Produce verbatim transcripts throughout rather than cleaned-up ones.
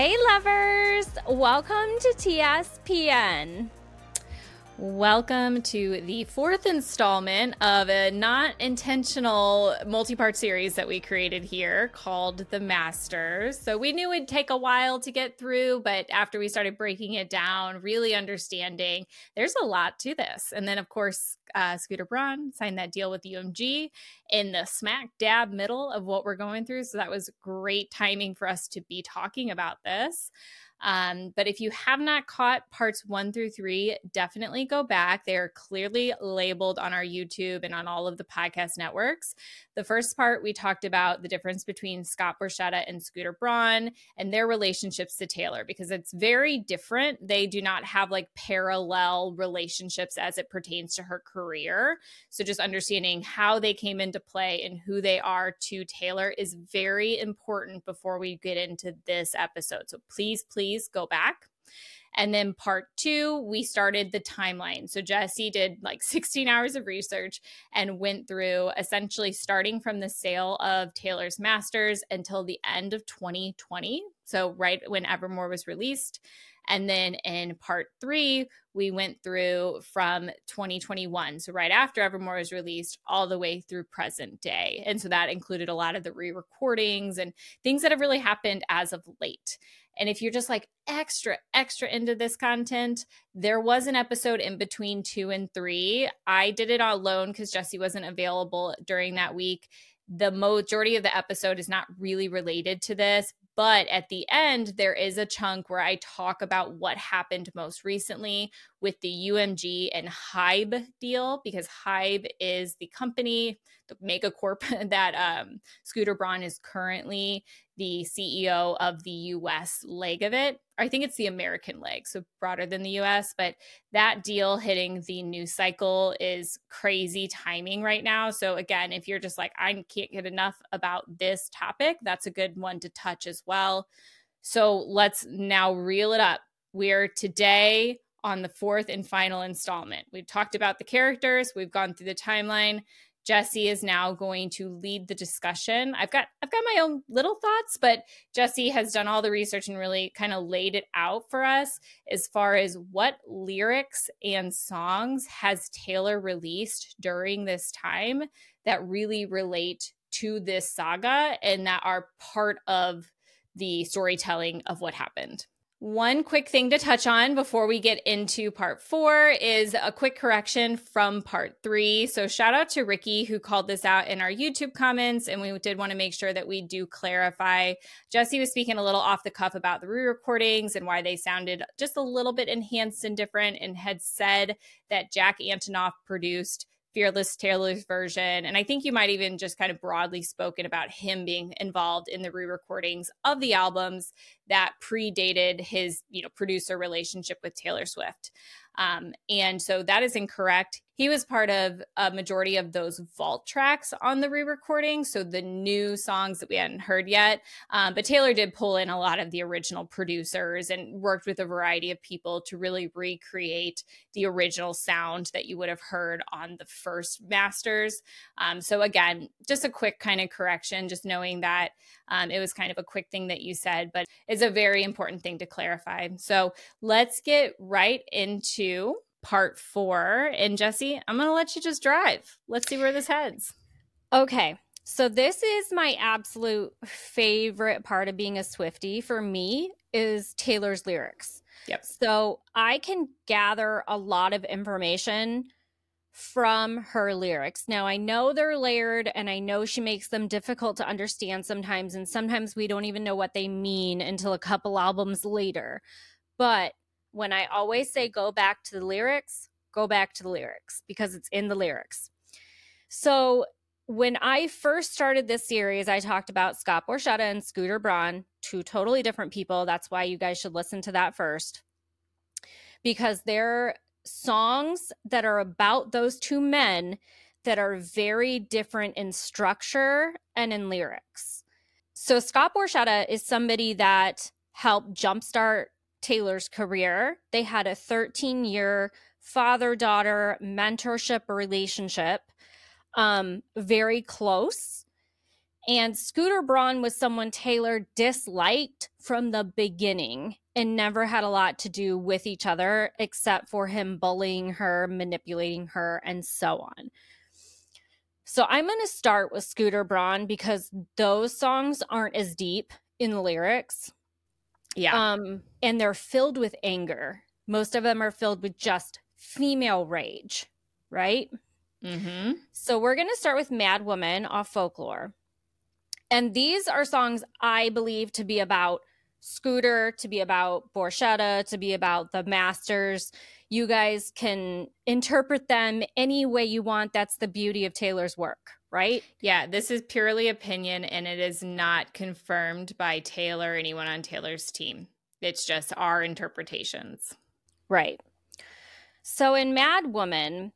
Hey lovers, welcome to T S P N. Welcome to the fourth installment of a not intentional multi-part series that we created here called The Masters. So we knew it'd take a while to get through, but after we started breaking it down, really understanding, there's a lot to this. And then of course, uh, Scooter Braun signed that deal with U M G in the smack dab middle of what we're going through. So that was great timing for us to be talking about this. Um, but if you have not caught parts one through three, definitely go back. They are clearly labeled on our YouTube and on all of the podcast networks. The first part, we talked about the difference between Scott Borchetta and Scooter Braun and their relationships to Taylor, because it's very different. They do not have like parallel relationships as it pertains to her career. So just understanding how they came into play and who they are to Taylor is very important before we get into this episode. So please, please, Please go back. And then part two, we started the timeline. So Jesse did like sixteen hours of research and went through essentially starting from the sale of Taylor's Masters until the end of twenty twenty. So right when Evermore was released. And then in part three, we went through from twenty twenty-one. So right after Evermore was released all the way through present day. And so that included a lot of the re-recordings and things that have really happened as of late. And if you're just like extra, extra into this content, there was an episode in between two and three. I did it alone because Jesse wasn't available during that week. The majority of the episode is not really related to this, but at the end, there is a chunk where I talk about what happened most recently with the U M G and Hybe deal, because Hybe is the company, the megacorp that um, Scooter Braun is currently the C E O of the U S leg of it. I think it's the American leg, so broader than the U S, but that deal hitting the news cycle is crazy timing right now. So again, if you're just like, I can't get enough about this topic, that's a good one to touch as well. So let's now reel it up. We're today on the fourth and final installment. We've talked about the characters. We've gone through the timeline. Jesse is now going to lead the discussion. I've got I've got my own little thoughts, but Jesse has done all the research and really kind of laid it out for us as far as what lyrics and songs has Taylor released during this time that really relate to this saga and that are part of the storytelling of what happened. One quick thing to touch on before we get into part four is a quick correction from part three. So shout out to Ricky who called this out in our YouTube comments, and we did want to make sure that we do clarify. Jesse was speaking a little off the cuff about the re-recordings and why they sounded just a little bit enhanced and different, and had said that Jack Antonoff produced Fearless Taylor's version. And I think you might even just kind of broadly spoken about him being involved in the re-recordings of the albums that predated his, you know, producer relationship with Taylor Swift. Um, and so that is incorrect. He was part of a majority of those vault tracks on the re-recording, so the new songs that we hadn't heard yet. Um, but Taylor did pull in a lot of the original producers and worked with a variety of people to really recreate the original sound that you would have heard on the first Masters. Um, so again, just a quick kind of correction, just knowing that um, it was kind of a quick thing that you said, but it's a very important thing to clarify. So let's get right into part four. And Jesse, I'm going to let you just drive. Let's see where this heads. Okay. So this is my absolute favorite part of being a Swiftie for me is Taylor's lyrics. Yep. So I can gather a lot of information from her lyrics. Now, I know they're layered and I know she makes them difficult to understand sometimes. And sometimes we don't even know what they mean until a couple albums later. But when I always say go back to the lyrics, go back to the lyrics because it's in the lyrics. So when I first started this series, I talked about Scott Borchetta and Scooter Braun, two totally different people. That's why you guys should listen to that first, because they're songs that are about those two men that are very different in structure and in lyrics. So Scott Borchetta is somebody that helped jumpstart Taylor's career. They had a thirteen-year father-daughter mentorship relationship, um, very close. And Scooter Braun was someone Taylor disliked from the beginning and never had a lot to do with each other except for him bullying her, manipulating her, and so on. So I'm going to start with Scooter Braun because those songs aren't as deep in the lyrics. Yeah. Um, and they're filled with anger. Most of them are filled with just female rage, right? Mm-hmm. So we're going to start with Mad Woman off Folklore. And these are songs I believe to be about Scooter, to be about Borchetta, to be about the Masters. You guys can interpret them any way you want. That's the beauty of Taylor's work, right? Yeah, this is purely opinion, and it is not confirmed by Taylor or anyone on Taylor's team. It's just our interpretations. Right. So in Mad Woman,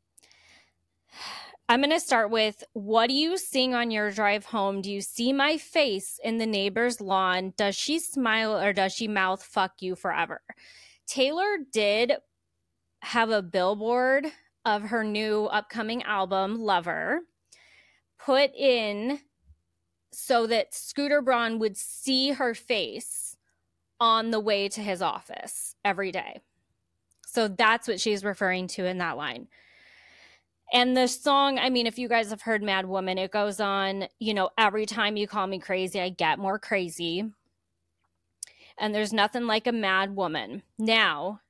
I'm going to start with, what do you sing on your drive home? Do you see my face in the neighbor's lawn? Does she smile or does she mouth fuck you forever? Taylor did have a billboard of her new upcoming album, Lover, put in so that Scooter Braun would see her face on the way to his office every day. So that's what she's referring to in that line. And the song, I mean, if you guys have heard Mad Woman, it goes on, you know, every time you call me crazy, I get more crazy. And there's nothing like a mad woman. Now,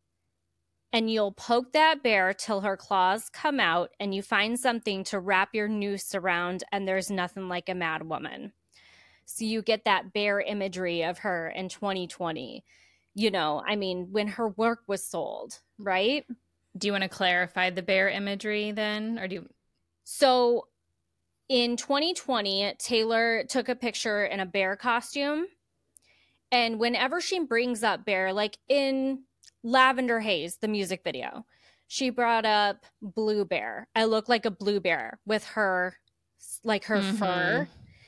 and you'll poke that bear till her claws come out and you find something to wrap your noose around, and there's nothing like a mad woman. So you get that bear imagery of her in twenty twenty. You know, I mean, when her work was sold, right? Do you want to clarify the bear imagery then? Or do you... So in twenty twenty, Taylor took a picture in a bear costume. And whenever she brings up bear, like in Lavender Haze, the music video, she brought up Blue Bear. I look like a blue bear with her, like her mm-hmm. fur.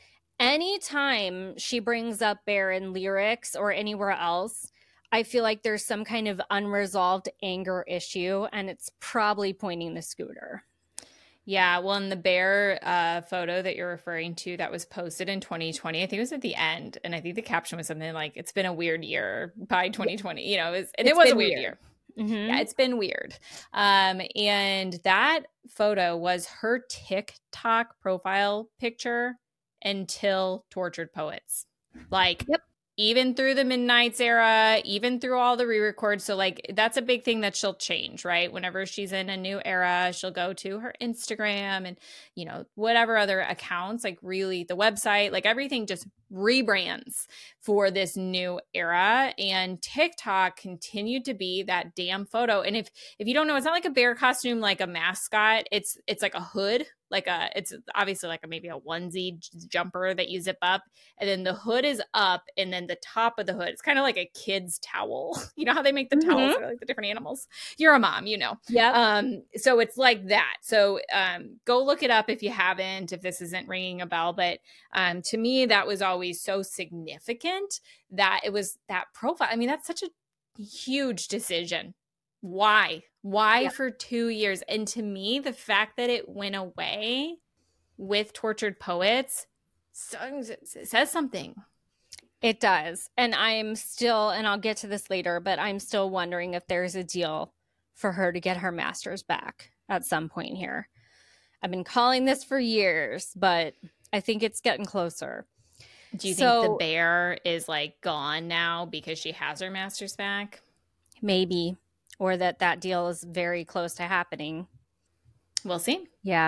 Anytime she brings up bear in lyrics or anywhere else, I feel like there's some kind of unresolved anger issue, and it's probably pointing to Scooter. Yeah, well, in the bear uh, photo that you're referring to that was posted in twenty twenty, I think it was at the end, and I think the caption was something like, it's been a weird year by twenty twenty. You know, it was, and it was a weird, weird. year. Mm-hmm. Yeah, it's been weird. Um, and that photo was her TikTok profile picture until Tortured Poets. Like, yep. Even through the Midnights era, even through all the re-records. So like, that's a big thing that she'll change, right? Whenever she's in a new era, she'll go to her Instagram and, you know, whatever other accounts, like really the website, like everything just rebrands for this new era. And TikTok continued to be that damn photo. And if, if you don't know, it's not like a bear costume, like a mascot. It's, it's like a hood. Like a, it's obviously like a, maybe a onesie jumper that you zip up, and then the hood is up, and then the top of the hood, it's kind of like a kid's towel. You know how they make the mm-hmm. towels for like the different animals? You're a mom, you know. Yeah. Um. So it's like that. So um, go look it up if you haven't, if this isn't ringing a bell. But um, to me, that was always so significant that it was that profile. I mean, that's such a huge decision. Why? Why yep. for two years? And to me, the fact that it went away with Tortured Poets says something. It does. And I'm still, and I'll get to this later, but I'm still wondering if there's a deal for her to get her master's back at some point here. I've been calling this for years, but I think it's getting closer. Do you so, think the bear is like gone now because she has her master's back? Maybe. Or that that deal is very close to happening. We'll see. Yeah.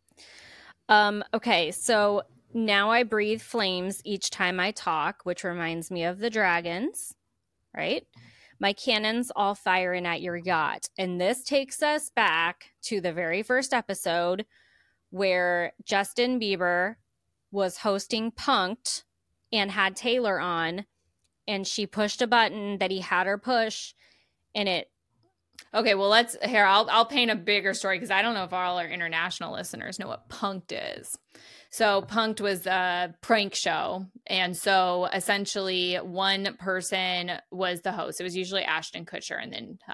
Um, okay, so Now I Breathe Flames Each Time I Talk, which reminds me of the dragons, right? My cannons all firing at your yacht. And this takes us back to the very first episode where Justin Bieber was hosting Punk'd and had Taylor on, and she pushed a button that he had her push, and it Okay, well, let's here. I'll I'll paint a bigger story because I don't know if all our international listeners know what Punk'd is. So Punk'd was a prank show, and so essentially one person was the host. It was usually Ashton Kutcher, and then uh,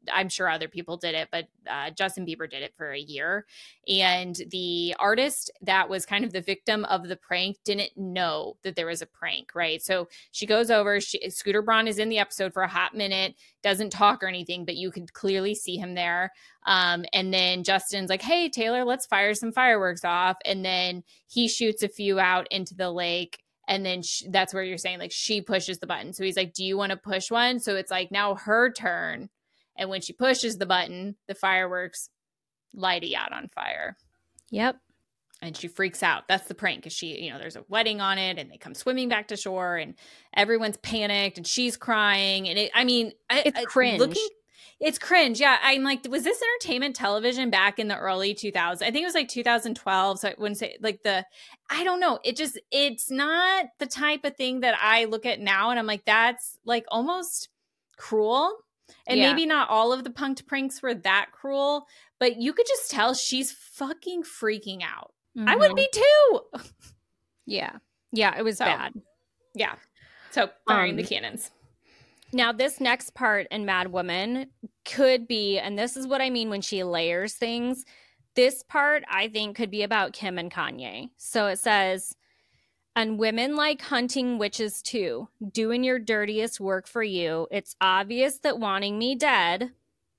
I'm sure other people did it, but uh, Justin Bieber did it for a year. And the artist that was kind of the victim of the prank didn't know that there was a prank, right? So she goes over, she, Scooter Braun is in the episode for a hot minute, doesn't talk or anything, but you could clearly see him there. Um, and then Justin's like, hey, Taylor, let's fire some fireworks off. And then he shoots a few out into the lake. And then she, that's where you're saying like she pushes the button. So he's like, do you want to push one? So it's like now her turn. And when she pushes the button, the fireworks light a yacht on fire. Yep. And she freaks out. That's the prank because she, you know, there's a wedding on it and they come swimming back to shore and everyone's panicked and she's crying. And it, I mean, it's I, cringe. Looking, it's cringe. Yeah. I'm like, was this entertainment television back in the early two thousands? I think it was like two thousand twelve. So I wouldn't say like the, I don't know. It just, it's not the type of thing that I look at now. And I'm like, that's like almost cruel. And Yeah. maybe not all of the punked pranks were that cruel, but you could just tell she's fucking freaking out. Mm-hmm. I would be too. Yeah. Yeah. It was so, bad. Yeah. So firing Um, the cannons. Now, this next part in Mad Woman could be, and this is what I mean when she layers things. This part, I think, could be about Kim and Kanye. So it says, and women like hunting witches too, doing your dirtiest work for you. It's obvious that wanting me dead,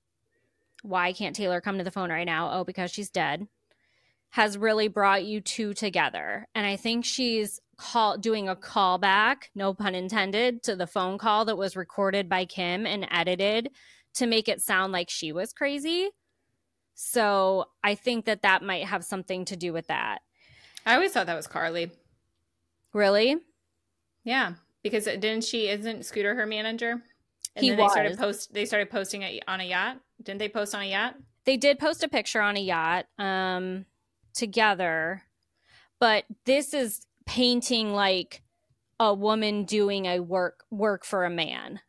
why can't Taylor come to the phone right now? Oh, because she's dead, has really brought you two together. And I think she's call doing a callback, no pun intended, to the phone call that was recorded by Kim and edited to make it sound like she was crazy. So I think that that might have something to do with that. I always thought that was Carly. Really? Yeah, because didn't she? Isn't Scooter her manager? And He then was. They started post. They started posting it on a yacht. Didn't they post on a yacht? They did post a picture on a yacht um, together, but this is painting like a woman doing a work work for a man.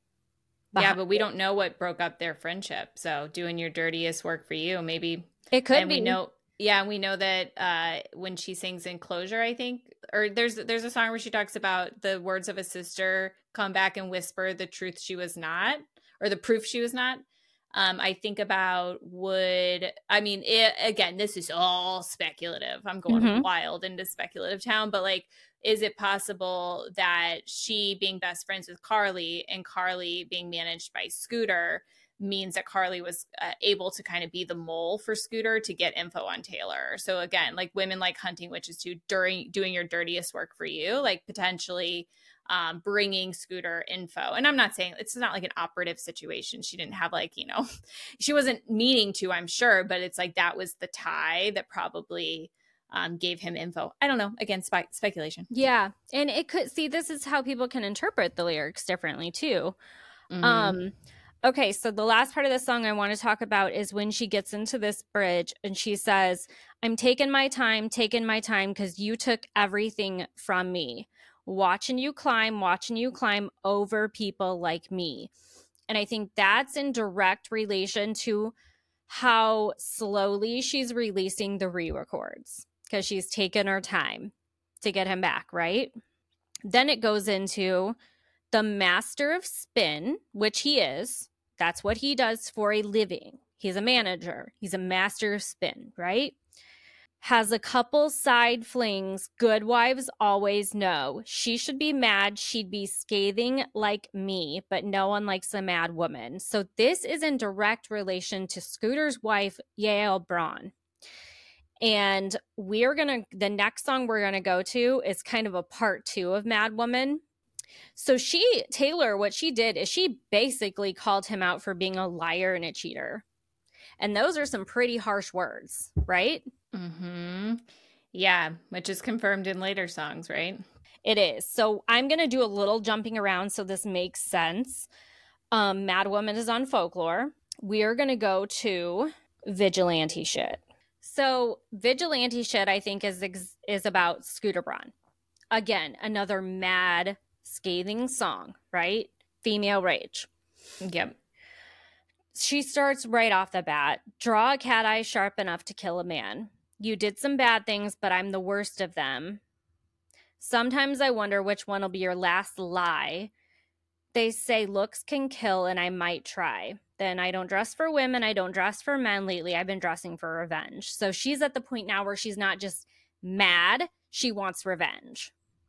Yeah, but we don't know what broke up their friendship. So doing your dirtiest work for you, maybe it could and be. We know, yeah, we know that uh, when she sings Enclosure, I think, or there's there's a song where she talks about the words of a sister come back and whisper the truth she was not, or the proof she was not. Um, I think about would, I mean, it, again, this is all speculative. I'm going Mhm. wild into speculative town, but like, is it possible that she being best friends with Carly and Carly being managed by Scooter means that Carly was uh, able to kind of be the mole for Scooter to get info on Taylor? So again, like women like hunting witches too, during doing your dirtiest work for you, like potentially um, bringing Scooter info. And I'm not saying it's not like an operative situation. She didn't have like, you know, she wasn't meaning to, I'm sure, but it's like that was the tie that probably um, gave him info. I don't know. Again, spe- speculation. Yeah. And it could, see, this is how people can interpret the lyrics differently too. Mm-hmm. Um, okay, so the last part of the song I want to talk about is when she gets into this bridge and she says, I'm taking my time, taking my time because you took everything from me. Watching you climb, watching you climb over people like me. And I think that's in direct relation to how slowly she's releasing the re-records because she's taken her time to get him back, right? Then it goes into the master of spin, which he is. That's what he does for a living. He's a manager. He's a master of spin, right? Has a couple side flings. Good wives always know. She should be mad. She'd be scathing like me, but no one likes a mad woman. So this is in direct relation to Scooter's wife, Yael Braun. And we're going to, the next song we're going to go to is kind of a part two of Mad Woman. So she, Taylor, what she did is she basically called him out for being a liar and a cheater. And those are some pretty harsh words, right? Mm-hmm. Yeah, which is confirmed in later songs, right? It is. So I'm going to do a little jumping around so this makes sense. Um, Mad Woman is on Folklore. We are going to go to Vigilante Shit. So Vigilante Shit, I think, is is about Scooter Braun. Again, another mad, scathing song, right? Female rage. Yep. She starts right off the bat. Draw a cat eye sharp enough to kill a man. You did some bad things, but I'm the worst of them. Sometimes I wonder which one will be your last lie. They say looks can kill, and I might try. then I don't dress for women. I don't dress for men lately. I've been dressing for revenge. So she's at the point now where she's not just mad. She wants revenge.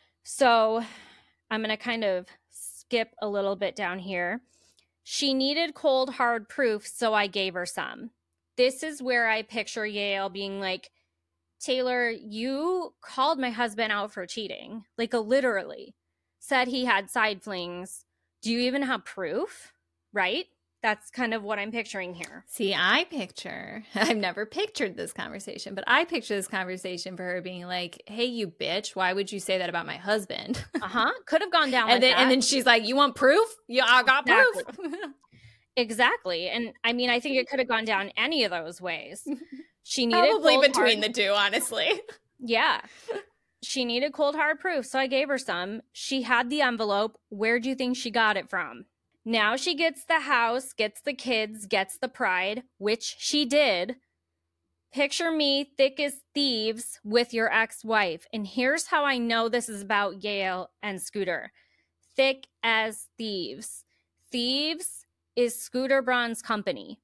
So I'm going to kind of skip a little bit down here. She needed cold, hard proof, so I gave her some. This is where I picture Yael being like, Taylor, you called my husband out for cheating. Like, literally. Said he had side flings. Do you even have proof? Right? That's kind of what I'm picturing here. See, I picture, I've never pictured this conversation, but I picture this conversation for her being like, hey, you bitch, why would you say that about my husband? Uh-huh. Could have gone down and like then, that. And then she's like, you want proof? Yeah, I got Exactly. proof. Exactly. And I mean, I think it could have gone down any of those ways. She needed Probably cold, between hard... the two, honestly. Yeah. She needed cold, hard proof, so I gave her some. She had the envelope. Where do you think she got it from? Now she gets the house, gets the kids, gets the pride, which she did. Picture me thick as thieves with your ex-wife. And here's how I know this is about Yael and Scooter. Thick as thieves. Thieves is Scooter Braun's company.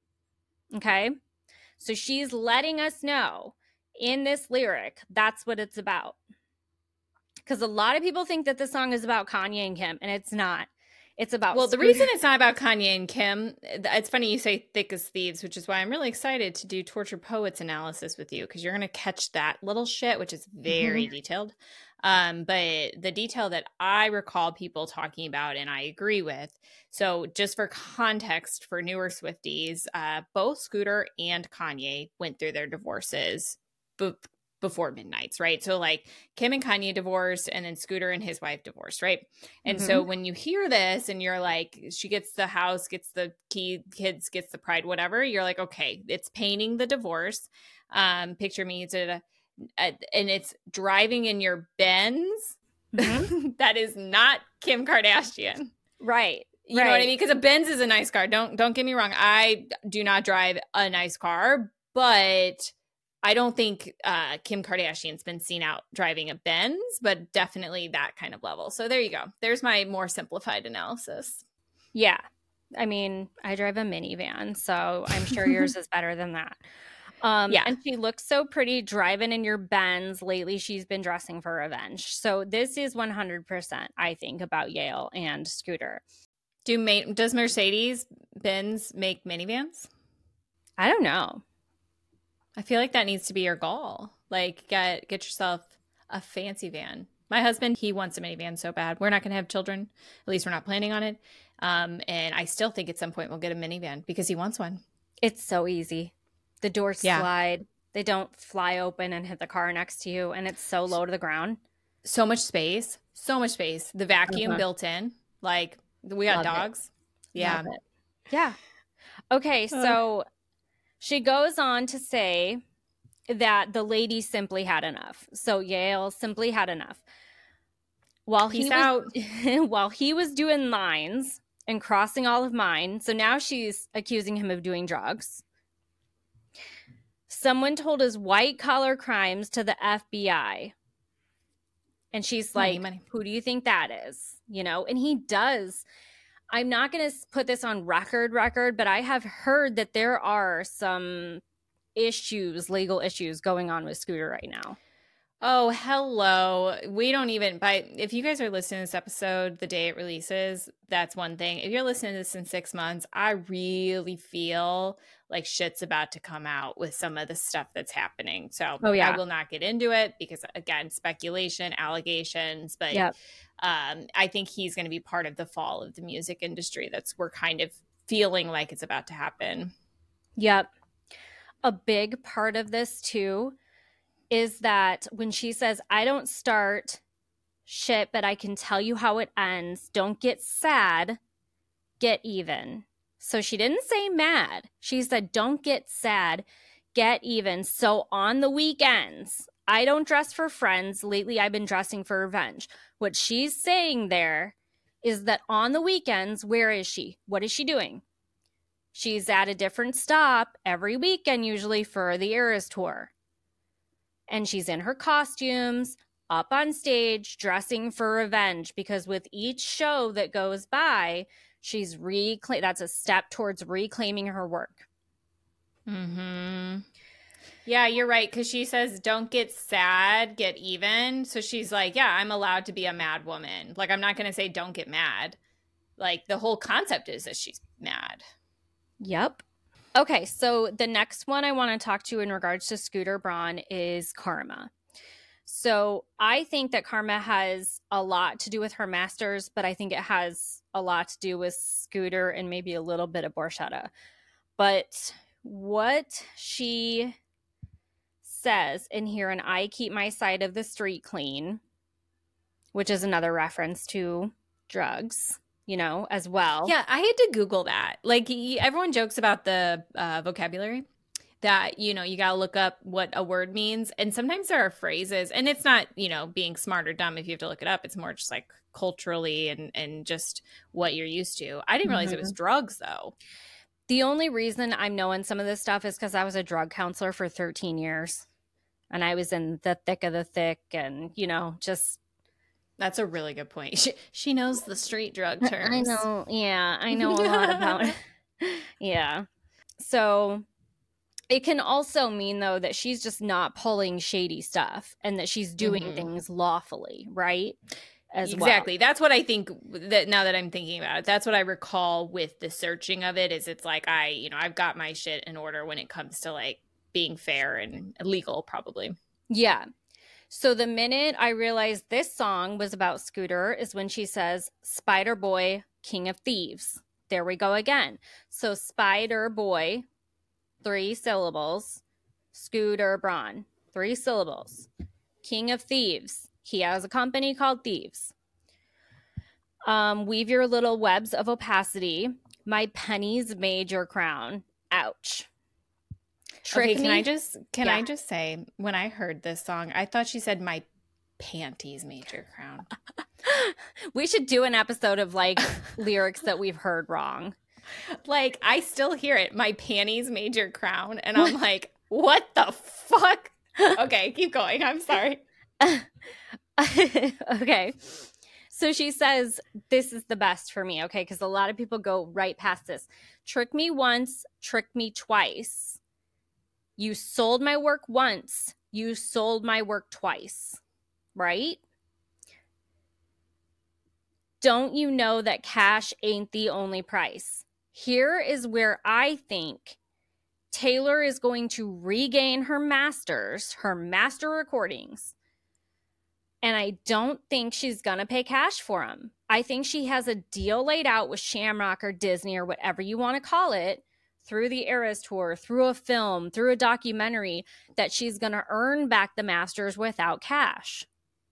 Okay? So she's letting us know in this lyric, that's what it's about. Because a lot of people think that this song is about Kanye and Kim, and it's not. It's about Well, Scooter. The reason it's not about Kanye and Kim, it's funny you say thick as thieves, which is why I'm really excited to do Torture Poets analysis with you, because you're going to catch that little shit, which is very mm-hmm. detailed. Um, but the detail that I recall people talking about and I agree with. So just for context for newer Swifties, uh, both Scooter and Kanye went through their divorces b- before Midnights, right? So like Kim and Kanye divorced and then Scooter and his wife divorced, right? And mm-hmm. so when you hear this and you're like, she gets the house, gets the key, kids, gets the pride, whatever, you're like, okay, it's painting the divorce. Um, picture me, it's a, a, and it's driving in your Benz. Mm-hmm. That is not Kim Kardashian. Right. You right. know what I mean? Because a Benz is a nice car. Don't, don't get me wrong. I do not drive a nice car, but I don't think uh, Kim Kardashian's been seen out driving a Benz, but definitely that kind of level. So there you go. There's my more simplified analysis. Yeah. I mean, I drive a minivan, so I'm sure yours is better than that. Um, yeah. And she looks so pretty driving in your Benz. Lately, she's been dressing for revenge. So this is one hundred percent, I think, about Yael and Scooter. Do ma- Does Mercedes Benz make minivans? I don't know. I feel like that needs to be your goal. Like, get get yourself a fancy van. My husband, he wants a minivan so bad. We're not going to have children. At least we're not planning on it. Um, and I still think at some point we'll get a minivan because he wants one. It's so easy. The doors yeah. slide. They don't fly open and hit the car next to you. And it's so low to the ground. So much space. So much space. The vacuum uh-huh. built in. Like, we got Love dogs. It. Yeah. Yeah. Okay, so... Uh. She goes on to say that the lady simply had enough. So Yael simply had enough. While he Peace was, out. While he was doing lines and crossing all of mine, so now she's accusing him of doing drugs. Someone told his white collar crimes to the F B I. And she's like, money, money. Who do you think that is? You know, and he does. I'm not going to put this on record record, but I have heard that there are some issues, legal issues going on with Scooter right now. Oh, hello. We don't even, by if you guys are listening to this episode the day it releases, that's one thing. If you're listening to this in six months, I really feel like shit's about to come out with some of the stuff that's happening. So oh, yeah. I will not get into it because, again, speculation, allegations, but yep. um, I think he's going to be part of the fall of the music industry. That's we're kind of feeling like it's about to happen. Yep. A big part of this, too, is that when she says, I don't start shit, but I can tell you how it ends. Don't get sad, get even. So she didn't say mad. She said, don't get sad, get even. So on the weekends, I don't dress for friends. Lately, I've been dressing for revenge. What she's saying there is that on the weekends, where is she? What is she doing? She's at a different stop every weekend, usually for the Eras Tour. And she's in her costumes, up on stage, dressing for revenge. Because with each show that goes by, She's reclaim. That's a step towards reclaiming her work. Mm-hmm. Yeah, you're right. Because she says, don't get sad, get even. So she's like, yeah, I'm allowed to be a mad woman. Like, I'm not going to say don't get mad. Like, the whole concept is that she's mad. Yep. Okay, so the next one I want to talk to in regards to Scooter Braun is Karma. So I think that Karma has a lot to do with her masters, but I think it has a lot to do with Scooter and maybe a little bit of Borchetta. But what she says in here, and I keep my side of the street clean, which is another reference to drugs, you know, as well. Yeah, I had to Google that. Like, everyone jokes about the uh, vocabulary that, you know, you got to look up what a word means. And sometimes there are phrases, and it's not, you know, being smart or dumb if you have to look it up. It's more just like culturally and, and just what you're used to. I didn't realize mm-hmm. it was drugs, though. The only reason I'm knowing some of this stuff is because I was a drug counselor for thirteen years. And I was in the thick of the thick and, you know, just. That's a really good point. She, she knows the street drug terms. I know. Yeah, I know a lot about it. Yeah. So it can also mean, though, that she's just not pulling shady stuff and that she's doing mm-hmm. things lawfully, right? As exactly. Well. That's what I think that now that I'm thinking about it, that's what I recall with the searching of it is it's like I, you know, I've got my shit in order when it comes to like being fair and legal, probably. Yeah. So the minute I realized this song was about Scooter is when she says, Spider Boy, King of Thieves. There we go again. So Spider Boy, three syllables. Scooter Braun, three syllables. King of Thieves. He has a company called Thieves. Um, weave your little webs of opacity. My pennies made your crown. Ouch. Trick okay, can me? I just can yeah. I just say when I heard this song, I thought she said my panties made your crown. We should do an episode of like lyrics that we've heard wrong. Like I still hear it. My panties made your crown, and I'm like, what the fuck? Okay, keep going. I'm sorry. Okay. So she says, this is the best for me, okay? Because a lot of people go right past this. Trick me once, trick me twice. You sold my work once, you sold my work twice, right? Don't you know that cash ain't the only price? Here is where I think Taylor is going to regain her masters, her master recordings. And I don't think she's going to pay cash for them. I think she has a deal laid out with Shamrock or Disney or whatever you want to call it through the Eras Tour, through a film, through a documentary that she's going to earn back the masters without cash.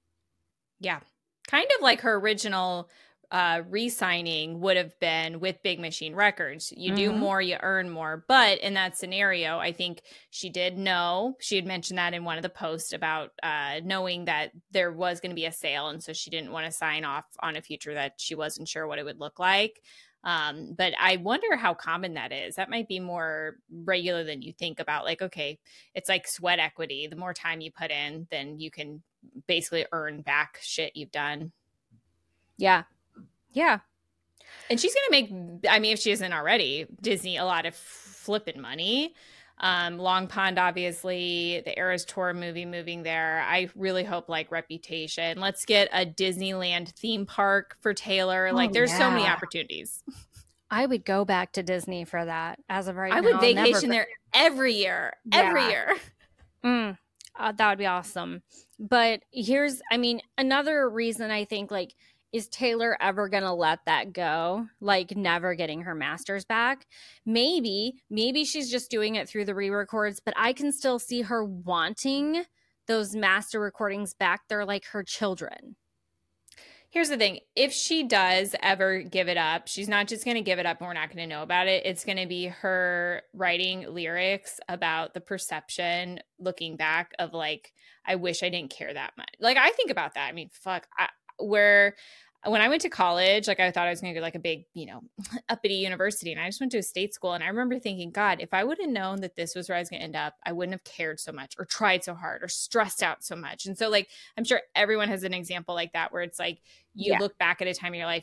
Yeah. Kind of like her original uh, re-signing would have been with Big Machine Records. You mm-hmm. do more, you earn more. But in that scenario, I think she did know, she had mentioned that in one of the posts about uh, knowing that there was going to be a sale. And so she didn't want to sign off on a future that she wasn't sure what it would look like. Um, but I wonder how common that is. That might be more regular than you think about. Like, okay, it's like sweat equity. The more time you put in, then you can basically earn back shit you've done. Yeah. Yeah. And she's going to make, I mean, if she isn't already, Disney a lot of flipping money. Um, Long Pond, obviously, the Eras Tour movie moving there. I really hope like Reputation. Let's get a Disneyland theme park for Taylor. Oh, like there's yeah. so many opportunities. I would go back to Disney for that as of right I now. I would vacation there every year, yeah. every year. Mm, uh, that would be awesome. But here's, I mean, another reason I think like, is Taylor ever going to let that go? Like never getting her masters back? Maybe, maybe she's just doing it through the re-records, but I can still see her wanting those master recordings back. They're like her children. Here's the thing. If she does ever give it up, she's not just going to give it up and we're not going to know about it. It's going to be her writing lyrics about the perception looking back of like, I wish I didn't care that much. Like I think about that. I mean, fuck, I, where when I went to college, like I thought I was going to go like a big, you know, uppity university. And I just went to a state school. And I remember thinking, God, if I would have known that this was where I was going to end up, I wouldn't have cared so much or tried so hard or stressed out so much. And so like, I'm sure everyone has an example like that, where it's like, you yeah. look back at a time in your life, you're like,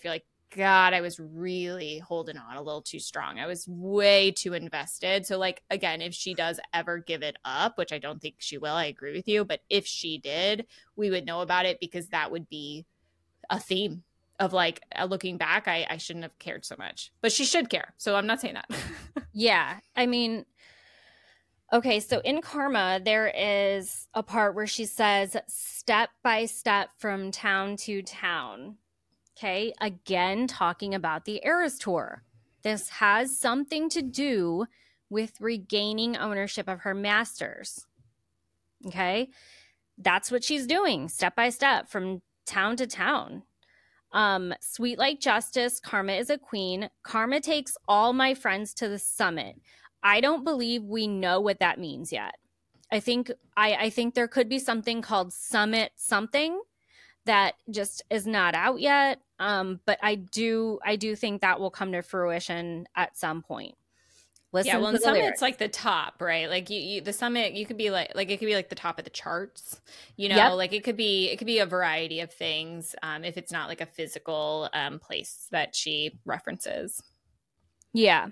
God, I was really holding on a little too strong. I was way too invested. So, like, again, if she does ever give it up, which I don't think she will, I agree with you. But if she did, we would know about it because that would be a theme of like uh, looking back, I, I shouldn't have cared so much. But she should care. So I'm not saying that. Yeah. I mean, okay, so in Karma, there is a part where she says, step by step from town to town. Okay, again, talking about the Eras Tour. This has something to do with regaining ownership of her masters. Okay, that's what she's doing step by step from town to town. Um, Sweet Like Justice, Karma is a queen. Karma takes all my friends to the summit. I don't believe we know what that means yet. I think I, I think there could be something called Summit something that just is not out yet. Um, but I do I do think that will come to fruition at some point. Listen yeah, well, the summit's lyrics. Like the top, right? Like you, you, the summit, you could be like, like it could be like the top of the charts, you know. Yep. Like it could be, it could be a variety of things. Um, if it's not like a physical um place that she references. Yeah.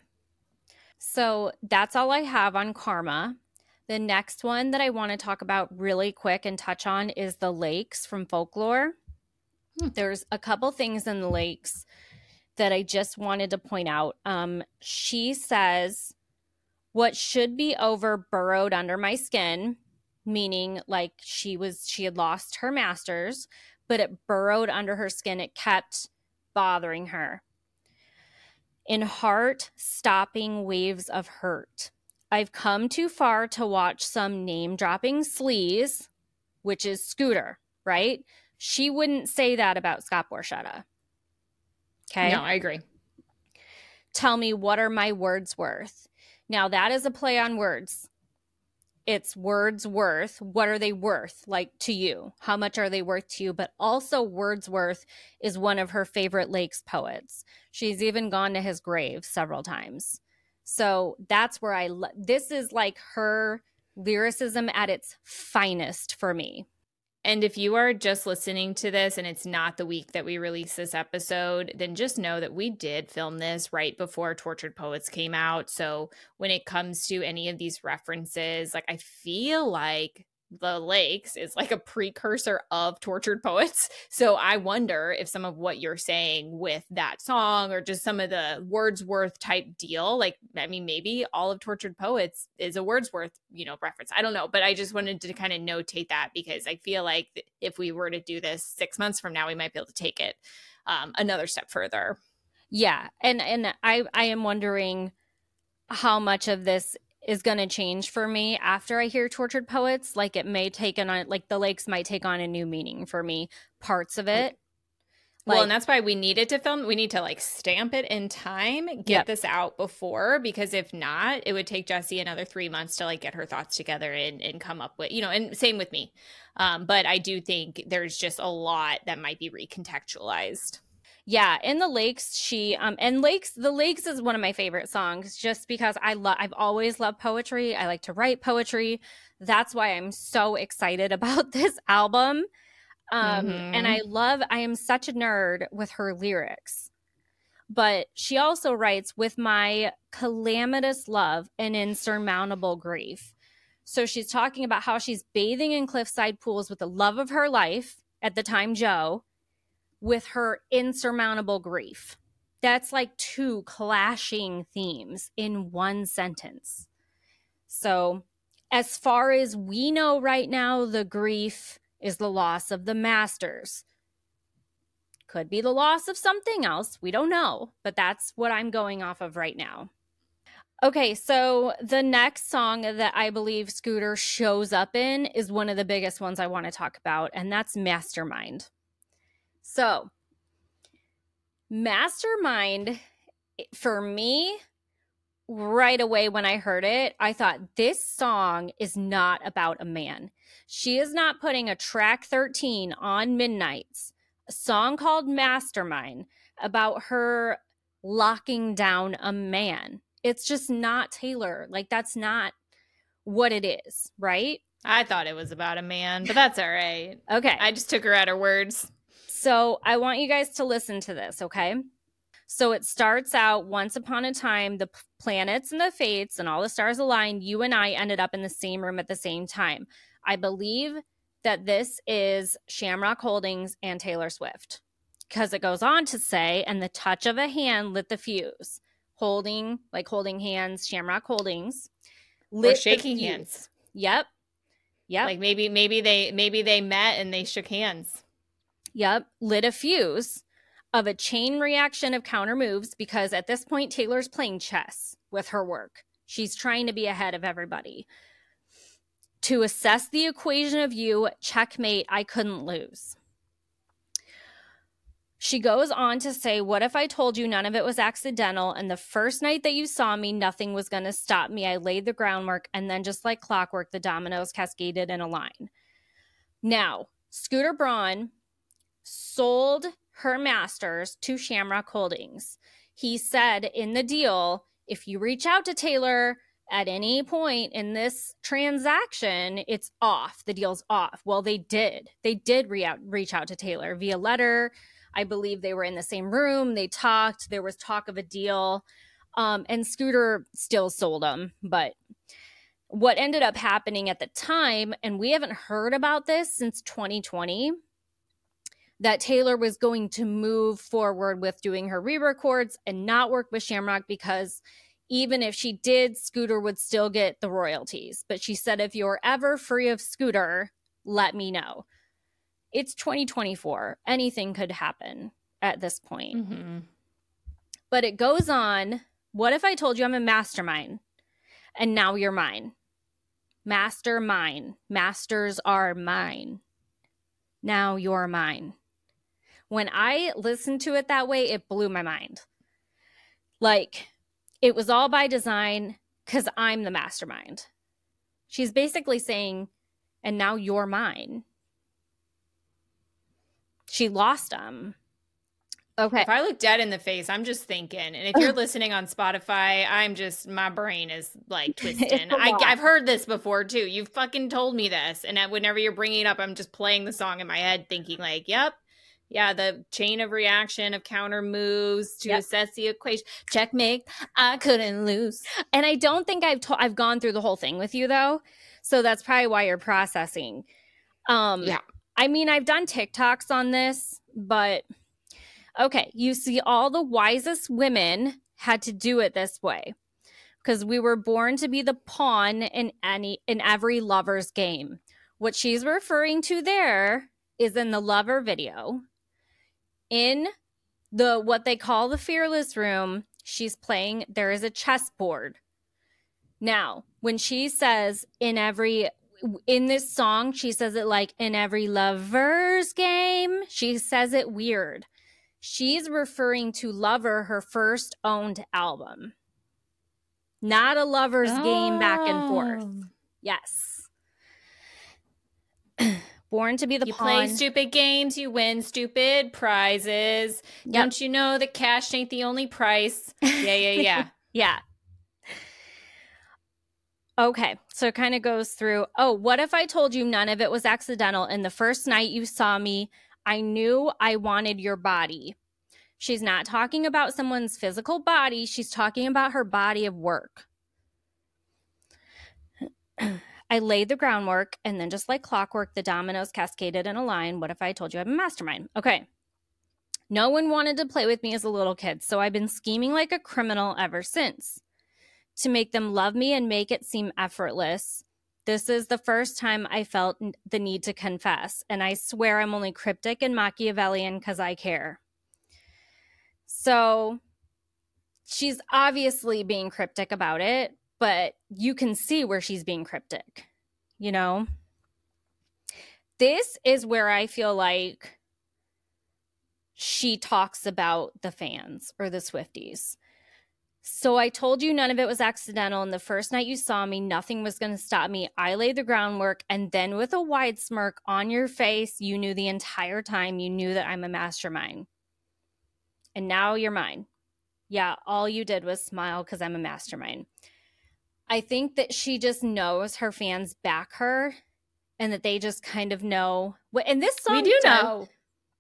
So that's all I have on Karma. The next one that I want to talk about really quick and touch on is the lakes from Folklore. Hmm. There's a couple things in the lakes that I just wanted to point out. Um, she says, what should be over burrowed under my skin, meaning like she was, she had lost her masters, but it burrowed under her skin. It kept bothering her. In heart, stopping waves of hurt. I've come too far to watch some name-dropping sleaze, which is Scooter, right? She wouldn't say that about Scott Borchetta. Okay? No, I agree. Tell me, what are my words worth? Now, that is a play on words. It's words worth. What are they worth, like, to you? How much are they worth to you? But also Wordsworth is one of her favorite Lakes poets. She's even gone to his grave several times. So that's where I, lo- this is like her lyricism at its finest for me. And if you are just listening to this and it's not the week that we release this episode, then just know that we did film this right before Tortured Poets came out. So when it comes to any of these references, like I feel like the Lakes is like a precursor of Tortured Poets. So I wonder if some of what you're saying with that song or just some of the Wordsworth type deal, like, I mean, maybe all of Tortured Poets is a Wordsworth, you know, reference. I don't know, but I just wanted to kind of notate that because I feel like if we were to do this six months from now, we might be able to take it um, another step further. Yeah. And, and I, I am wondering how much of this is going to change for me after I hear Tortured Poets. Like it may take on, like the Lakes might take on a new meaning for me, parts of it. Like, well, and that's why we needed to film. We need to like stamp it in time, get yep. this out before, because if not, it would take Jessie another three months to like get her thoughts together and, and come up with, you know, and same with me. Um, but I do think there's just a lot that might be recontextualized. Yeah, in the Lakes, she um and Lakes, the Lakes is one of my favorite songs just because I love I've always loved poetry. I like to write poetry. That's why I'm so excited about this album. Um mm-hmm. And I love I am such a nerd with her lyrics. But she also writes with my calamitous love and insurmountable grief. So she's talking about how she's bathing in cliffside pools with the love of her life, at the time Joe, with her insurmountable grief. That's like two clashing themes in one sentence. So as far as we know right now, the grief is the loss of the masters. Could be the loss of something else. We don't know, but that's what I'm going off of right now. Okay, so the next song that I believe Scooter shows up in is one of the biggest ones I want to talk about, and that's Mastermind. So, Mastermind, for me, right away when I heard it, I thought this song is not about a man. She is not putting a track thirteen on Midnights, a song called Mastermind, about her locking down a man. It's just not Taylor. Like, that's not what it is, right? I thought it was about a man, but that's all right. Okay. I just took her at her words. So I want you guys to listen to this, okay? So it starts out, once upon a time, the planets and the fates and all the stars aligned. You and I ended up in the same room at the same time. I believe that this is Shamrock Holdings and Taylor Swift, because it goes on to say, and the touch of a hand lit the fuse. Holding, like holding hands, Shamrock Holdings. Lit or shaking hands. Yep. Yep. Like maybe maybe they maybe they met and they shook hands. Yep. Lit a fuse of a chain reaction of counter moves, because at this point Taylor's playing chess with her work. She's trying to be ahead of everybody. To assess the equation of you, checkmate, I couldn't lose. She goes on to say, what if I told you none of it was accidental, and the first night that you saw me, nothing was going to stop me. I laid the groundwork, and then just like clockwork, the dominoes cascaded in a line. Now, Scooter Braun sold her masters to Shamrock Holdings. He said in the deal, if you reach out to Taylor at any point in this transaction, it's off. The deal's off. Well, they did. They did re- out, reach out to Taylor via letter. I believe they were in the same room. They talked. There was talk of a deal. Um, and Scooter still sold them. But what ended up happening at the time, and we haven't heard about this since twenty twenty, that Taylor was going to move forward with doing her re-records and not work with Shamrock, because even if she did, Scooter would still get the royalties. But she said, if you're ever free of Scooter, let me know. It's twenty twenty-four. Anything could happen at this point. Mm-hmm. But it goes on. What if I told you I'm a mastermind and now you're mine? Mastermind. Masters are mine. Now you're mine. When I listened to it that way, it blew my mind. Like, it was all by design because I'm the mastermind. She's basically saying, and now you're mine. She lost them. Okay. If I look dead in the face, I'm just thinking. And if you're listening on Spotify, I'm just, my brain is like twisting. I, I've heard this before too. You've fucking told me this. And whenever you're bringing it up, I'm just playing the song in my head thinking like, yep. Yeah, the chain of reaction of counter moves to yep. assess the equation. Checkmate, I couldn't lose. And I don't think I've to- I've gone through the whole thing with you though. So that's probably why you're processing. Um, yeah. I mean, I've done TikToks on this, but okay, you see, all the wisest women had to do it this way because we were born to be the pawn in any in every lover's game. What she's referring to there is in the Lover video. In the what they call the Fearless Room, she's playing, there is a chessboard. Now, when she says in every in this song, she says it like in every lover's game. She says it weird. She's referring to Lover, her first owned album. Not a lover's oh. game back and forth. Yes. Born to be the you pawn. Play stupid games, you win stupid prizes. Yep. Don't you know that cash ain't the only price? Yeah, yeah, yeah. Yeah. Okay, so it kind of goes through, oh, what if I told you none of it was accidental and the first night you saw me, I knew I wanted your body. She's not talking about someone's physical body. She's talking about her body of work. I laid the groundwork, and then just like clockwork, the dominoes cascaded in a line. What if I told you I'm a mastermind? Okay. No one wanted to play with me as a little kid, so I've been scheming like a criminal ever since. To make them love me and make it seem effortless. This is the first time I felt the need to confess, and I swear I'm only cryptic and Machiavellian because I care. So she's obviously being cryptic about it, but you can see where she's being cryptic, you know? This is where I feel like she talks about the fans or the Swifties. So I told you none of it was accidental, and the first night you saw me, nothing was going to stop me. I laid the groundwork, and then with a wide smirk on your face, you knew the entire time you knew that I'm a mastermind. And now you're mine. Yeah, all you did was smile because I'm a mastermind. I think that she just knows her fans back her and that they just kind of know. And this song we do does, know.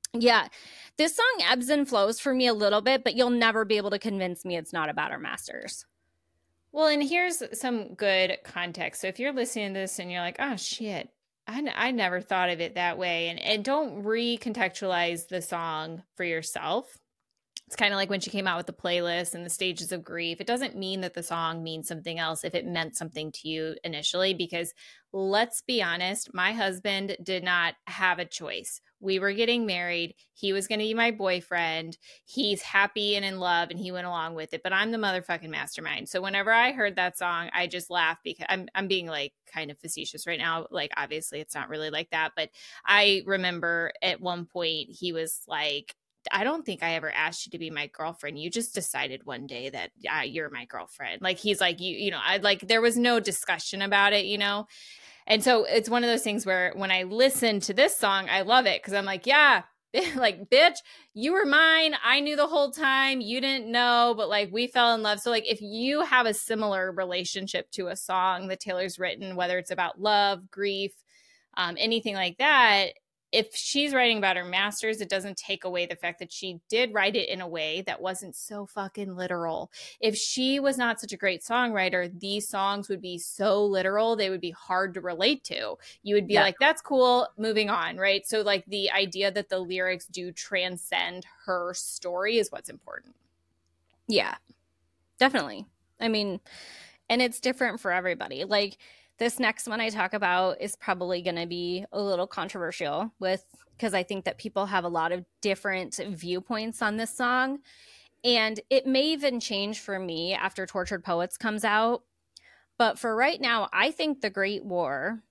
Yeah. This song ebbs and flows for me a little bit, but you'll never be able to convince me it's not about our masters. Well, and here's some good context. So if you're listening to this and you're like, oh, shit, I, n- I never thought of it that way. And, and don't recontextualize the song for yourself. It's kind of like when she came out with the playlist and the stages of grief. It doesn't mean that the song means something else if it meant something to you initially, because let's be honest, my husband did not have a choice. We were getting married. He was going to be my boyfriend. He's happy and in love, and he went along with it. But I'm the motherfucking mastermind. So whenever I heard that song, I just laughed because I'm I'm being like kind of facetious right now. Like, obviously, it's not really like that. But I remember at one point he was like, I don't think I ever asked you to be my girlfriend. You just decided one day that uh, you're my girlfriend. Like, he's like, you, you know, I like, there was no discussion about it, you know? And so it's one of those things where when I listen to this song, I love it. Cause I'm like, yeah, like, bitch, you were mine. I knew the whole time. You didn't know, but like, we fell in love. So like, if you have a similar relationship to a song that Taylor's written, whether it's about love, grief, um, anything like that, if she's writing about her masters, it doesn't take away the fact that she did write it in a way that wasn't so fucking literal. If she was not such a great songwriter, these songs would be so literal, they would be hard to relate to. You would be yeah. like, that's cool, moving on, right? So like the idea that the lyrics do transcend her story is what's important. Yeah, definitely. I mean, and it's different for everybody. Like, this next one I talk about is probably going to be a little controversial with, because I think that people have a lot of different viewpoints on this song. And it may even change for me after Tortured Poets comes out. But for right now, I think The Great War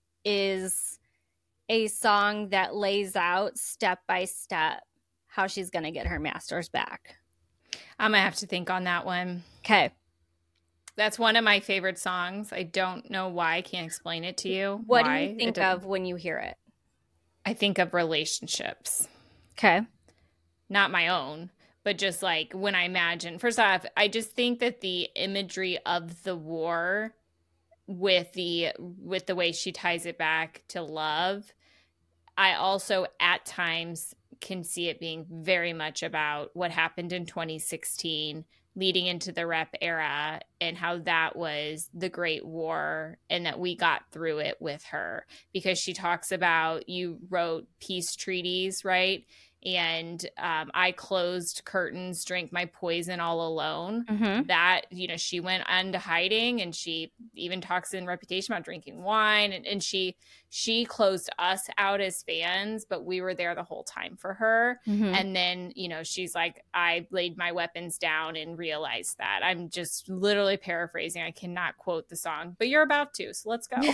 is a song that lays out step by step how she's going to get her masters back. I'm going to have to think on that one. Okay. That's one of my favorite songs. I don't know why. I can't explain it to you. What why. do you think of when you hear it? I think of relationships. Okay. Not my own, but just like when I imagine. First off, I just think that the imagery of the war with the with the way she ties it back to love, I also at times can see it being very much about what happened in twenty sixteen leading into the rep era and how that was the Great War and that we got through it with her, because she talks about, you wrote peace treaties, right? And um, I closed curtains, drank my poison all alone. Mm-hmm. That, you know, she went into hiding, and she even talks in Reputation about drinking wine. And, and she she closed us out as fans, but we were there the whole time for her. Mm-hmm. And then, you know, she's like, I laid my weapons down and realized that. I'm just literally paraphrasing. I cannot quote the song, but you're about to. So let's go.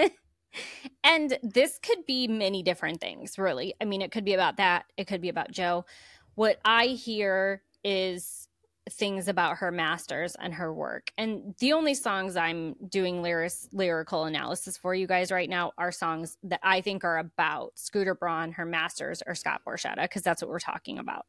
And this could be many different things, really. I mean, it could be about that. It could be about Joe. What I hear is things about her masters and her work. And the only songs I'm doing lyrics, lyrical analysis for you guys right now are songs that I think are about Scooter Braun, her masters, or Scott Borchetta, because that's what we're talking about.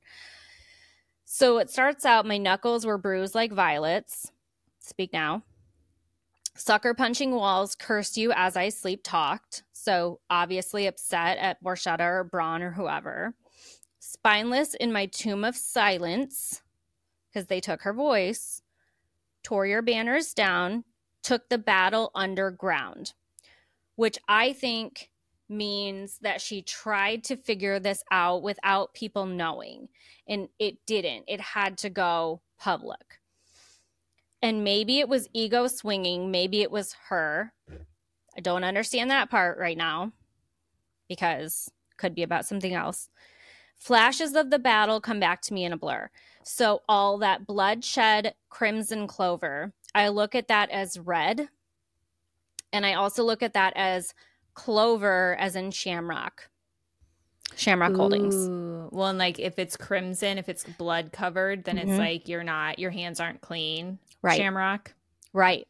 So it starts out, my knuckles were bruised like violets. Speak now. Sucker punching walls, cursed you as I sleep talked. So obviously upset at Borchetta or Braun or whoever. Spineless in my tomb of silence, because they took her voice. Tore your banners down, took the battle underground, which I think means that she tried to figure this out without people knowing. And it didn't. It had to go public. And maybe it was ego swinging. Maybe it was her. I don't understand that part right now, because it could be about something else. Flashes of the battle come back to me in a blur. So all that bloodshed, crimson clover, I look at that as red. And I also look at that as clover, as in shamrock. Shamrock Ooh. Holdings. Well, and like if it's crimson, if it's blood covered, then mm-hmm. it's like you're not, your hands aren't clean. Right. Shamrock. Right.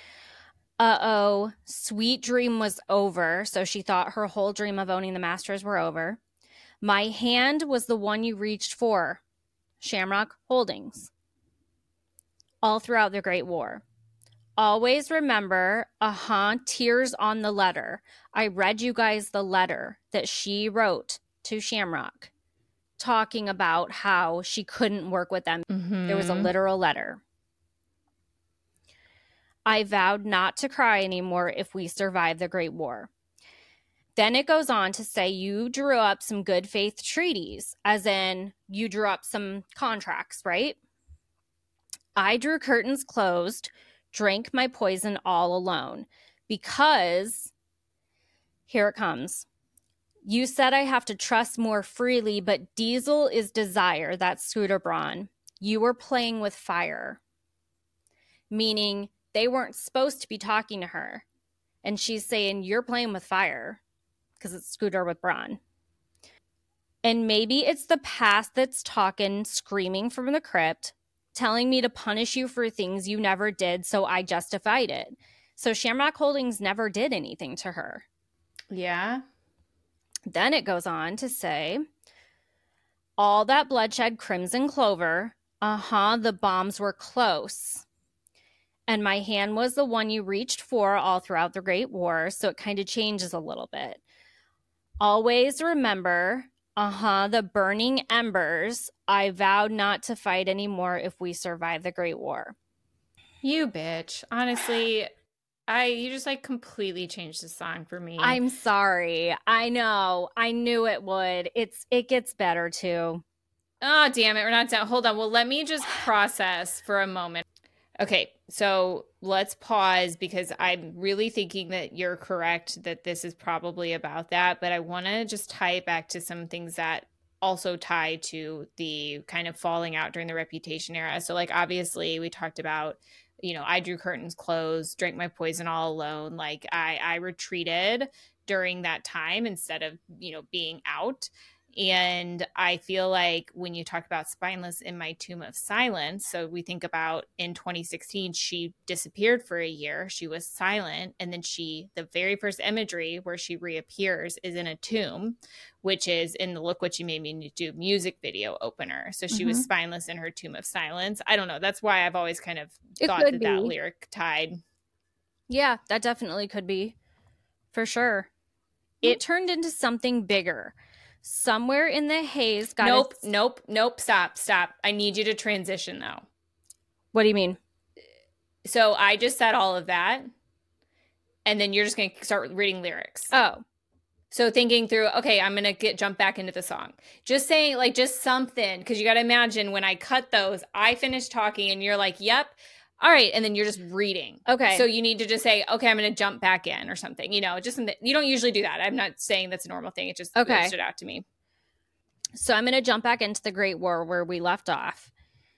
Uh-oh. Sweet dream was over. So she thought her whole dream of owning the Masters were over. My hand was the one you reached for. Shamrock Holdings. All throughout the Great War. Always remember, uh-huh, tears on the letter. I read you guys the letter that she wrote to Shamrock. talking about how she couldn't work with them. Mm-hmm. There was a literal letter. I vowed not to cry anymore if we survive the Great War. Then it goes on to say you drew up some good faith treaties, as in you drew up some contracts, right? I drew curtains closed, drank my poison all alone, because, here it comes. You said I have to trust more freely, but Diesel is desire. That's Scooter Braun. You were playing with fire. Meaning they weren't supposed to be talking to her. And she's saying, you're playing with fire. Because it's Scooter with Braun. And maybe it's the past that's talking, screaming from the crypt, telling me to punish you for things you never did, so I justified it. So Shamrock Holdings never did anything to her. Yeah. Then it goes on to say, all that bloodshed, crimson clover, uh-huh, the bombs were close. And my hand was the one you reached for all throughout the Great War, so it kind of changes a little bit. Always remember, uh-huh, the burning embers. I vowed not to fight anymore if we survive the Great War. You bitch. Honestly, I you just like completely changed the song for me. I'm sorry. I know. I knew it would. It's it gets better too. Oh, damn it. We're not done. Hold on. Well, let me just process for a moment. Okay, so let's pause because I'm really thinking that you're correct that this is probably about that, but I want to just tie it back to some things that also tie to the kind of falling out during the Reputation era. So like obviously we talked about, you know, I drew curtains closed, drank my poison all alone. Like I I retreated during that time instead of, you know, being out. And I feel like when you talk about Spineless in My Tomb of Silence, so we think about in twenty sixteen, she disappeared for a year. She was silent. And then she, the very first imagery where she reappears is in a tomb, which is in the Look What You Made Me Do music video opener. So she mm-hmm. was spineless in her Tomb of Silence. I don't know. That's why I've always kind of it thought that be. that lyric tied. Yeah, that definitely could be. For sure. Mm-hmm. It turned into something bigger. Somewhere in the haze got Nope, a... nope, nope, stop, stop. I need you to transition though. What do you mean? So I just said all of that, and then you're just going to start reading lyrics. Oh. So thinking through, okay, I'm going to get jump back into the song. Just saying, like, just something, because you got to imagine when I cut those, I finish talking, and you're like, yep, all right, and then you're just reading. Okay. So you need to just say, okay, I'm going to jump back in or something. You know, just something. You don't usually do that. I'm not saying that's a normal thing. It just okay. it stood out to me. So I'm going to jump back into the Great War where we left off.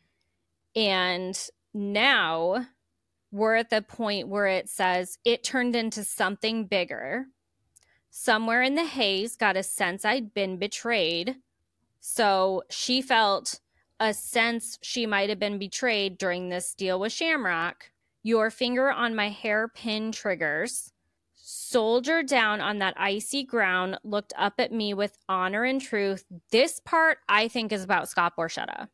And now we're at the point where it says, it turned into something bigger. Somewhere in the haze got a sense I'd been betrayed. So she felt a sense she might have been betrayed during this deal with Shamrock. Your finger on my hairpin triggers. Soldier down on that icy ground, looked up at me with honor and truth. This part, I think, is about Scott Borchetta.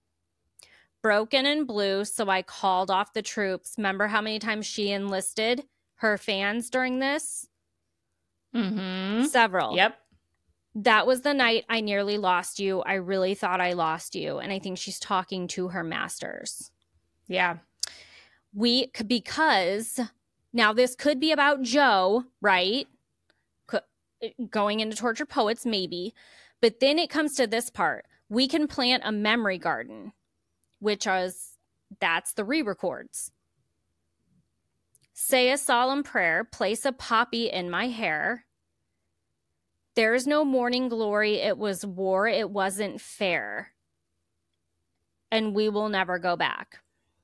Broken and blue, so I called off the troops. Remember how many times she enlisted her fans during this? Mm-hmm. Several. Yep. That was the night I nearly lost you. I really thought I lost you. And I think she's talking to her masters. Yeah. We, because now this could be about Joe, right? Going into Tortured Poets, maybe. But then it comes to this part. We can plant a memory garden, which is, that's the re-records. Say a solemn prayer, place a poppy in my hair. There's no morning glory, it was war, it wasn't fair. And we will never go back.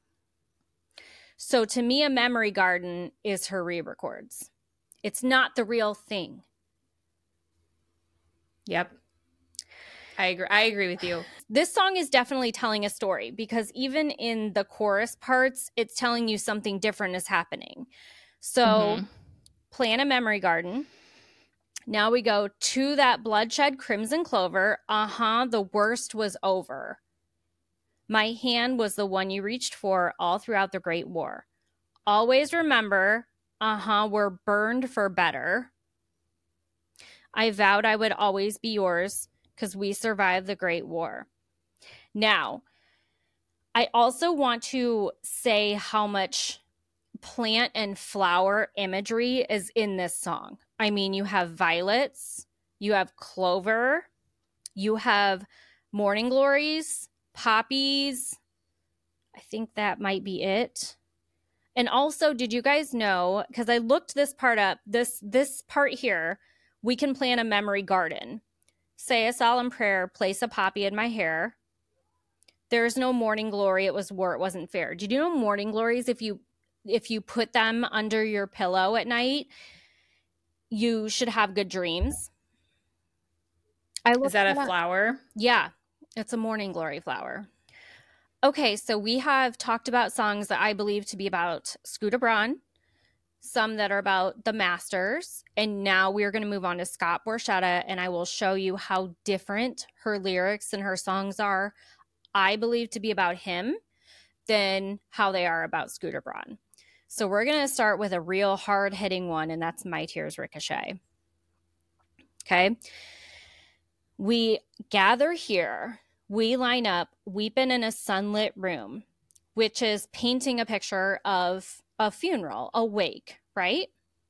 So to me, a memory garden is her re-records. It's not the real thing. Yep. I agree. I agree with you. This song is definitely telling a story because even in the chorus parts, it's telling you something different is happening. So mm-hmm. Plan a memory garden. Now we go to that bloodshed crimson clover. Uh-huh, the worst was over. My hand was the one you reached for all throughout the Great War. Always remember, uh-huh, we're burned for better. I vowed I would always be yours because we survived the Great War. Now, I also want to say how much plant and flower imagery is in this song. I mean, you have violets, you have clover, you have morning glories, poppies. I think that might be it. And also, did you guys know, because I looked this part up, this this part here, we can plant a memory garden. Say a solemn prayer, place a poppy in my hair. There's no morning glory, it was war, it wasn't fair. Did you know morning glories, if you if you put them under your pillow at night, you should have good dreams? I Is that a flower? Yeah, it's a morning glory flower. Okay, so we have talked about songs that I believe to be about Scooter Braun, some that are about the Masters, and now we're going to move on to Scott Borchetta, and I will show you how different her lyrics and her songs are, I believe to be about him, than how they are about Scooter Braun. So we're going to start with a real hard-hitting one, and that's My Tears Ricochet. Okay? We gather here. We line up, weeping in a sunlit room, which is painting a picture of a funeral, a wake, right?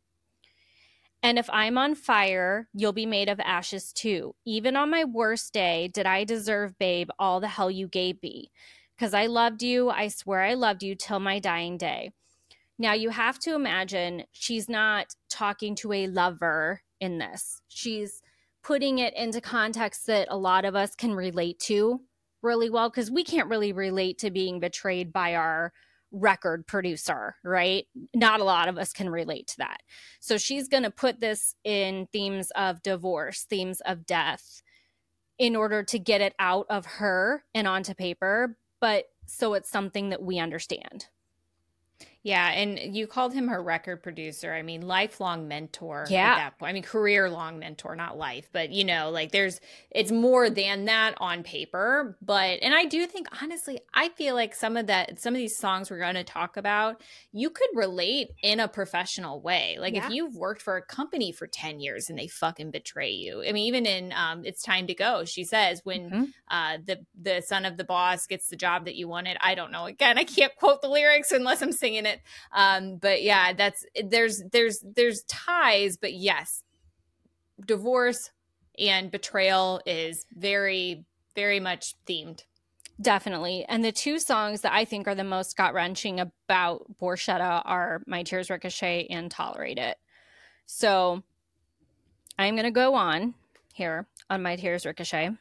And if I'm on fire, you'll be made of ashes too. Even on my worst day, did I deserve, babe, all the hell you gave me? Because I loved you, I swear I loved you till my dying day. Now you have to imagine she's not talking to a lover in this. She's putting it into context that a lot of us can relate to really well, because we can't really relate to being betrayed by our record producer, right? Not a lot of us can relate to that. So she's going to put this in themes of divorce, themes of death, in order to get it out of her and onto paper, but so it's something that we understand. Yeah, and you called him her record producer. I mean, lifelong mentor yeah. at that point. I mean, career-long mentor, not life. But, you know, like there's, it's more than that on paper. But, and I do think, honestly, I feel like some of that, some of these songs we're going to talk about, you could relate in a professional way. Like yeah. if you've worked for a company for ten years and they fucking betray you. I mean, even in um, It's Time to Go, she says, when mm-hmm. uh, the, the son of the boss gets the job that you wanted, I don't know. Again, I can't quote the lyrics unless I'm singing it. Um, but yeah, that's there's there's there's ties, but yes, divorce and betrayal is very, very much themed. Definitely. And the two songs that I think are the most gut-wrenching about Borchetta are My Tears Ricochet and Tolerate It. So I'm going to go on here on My Tears Ricochet.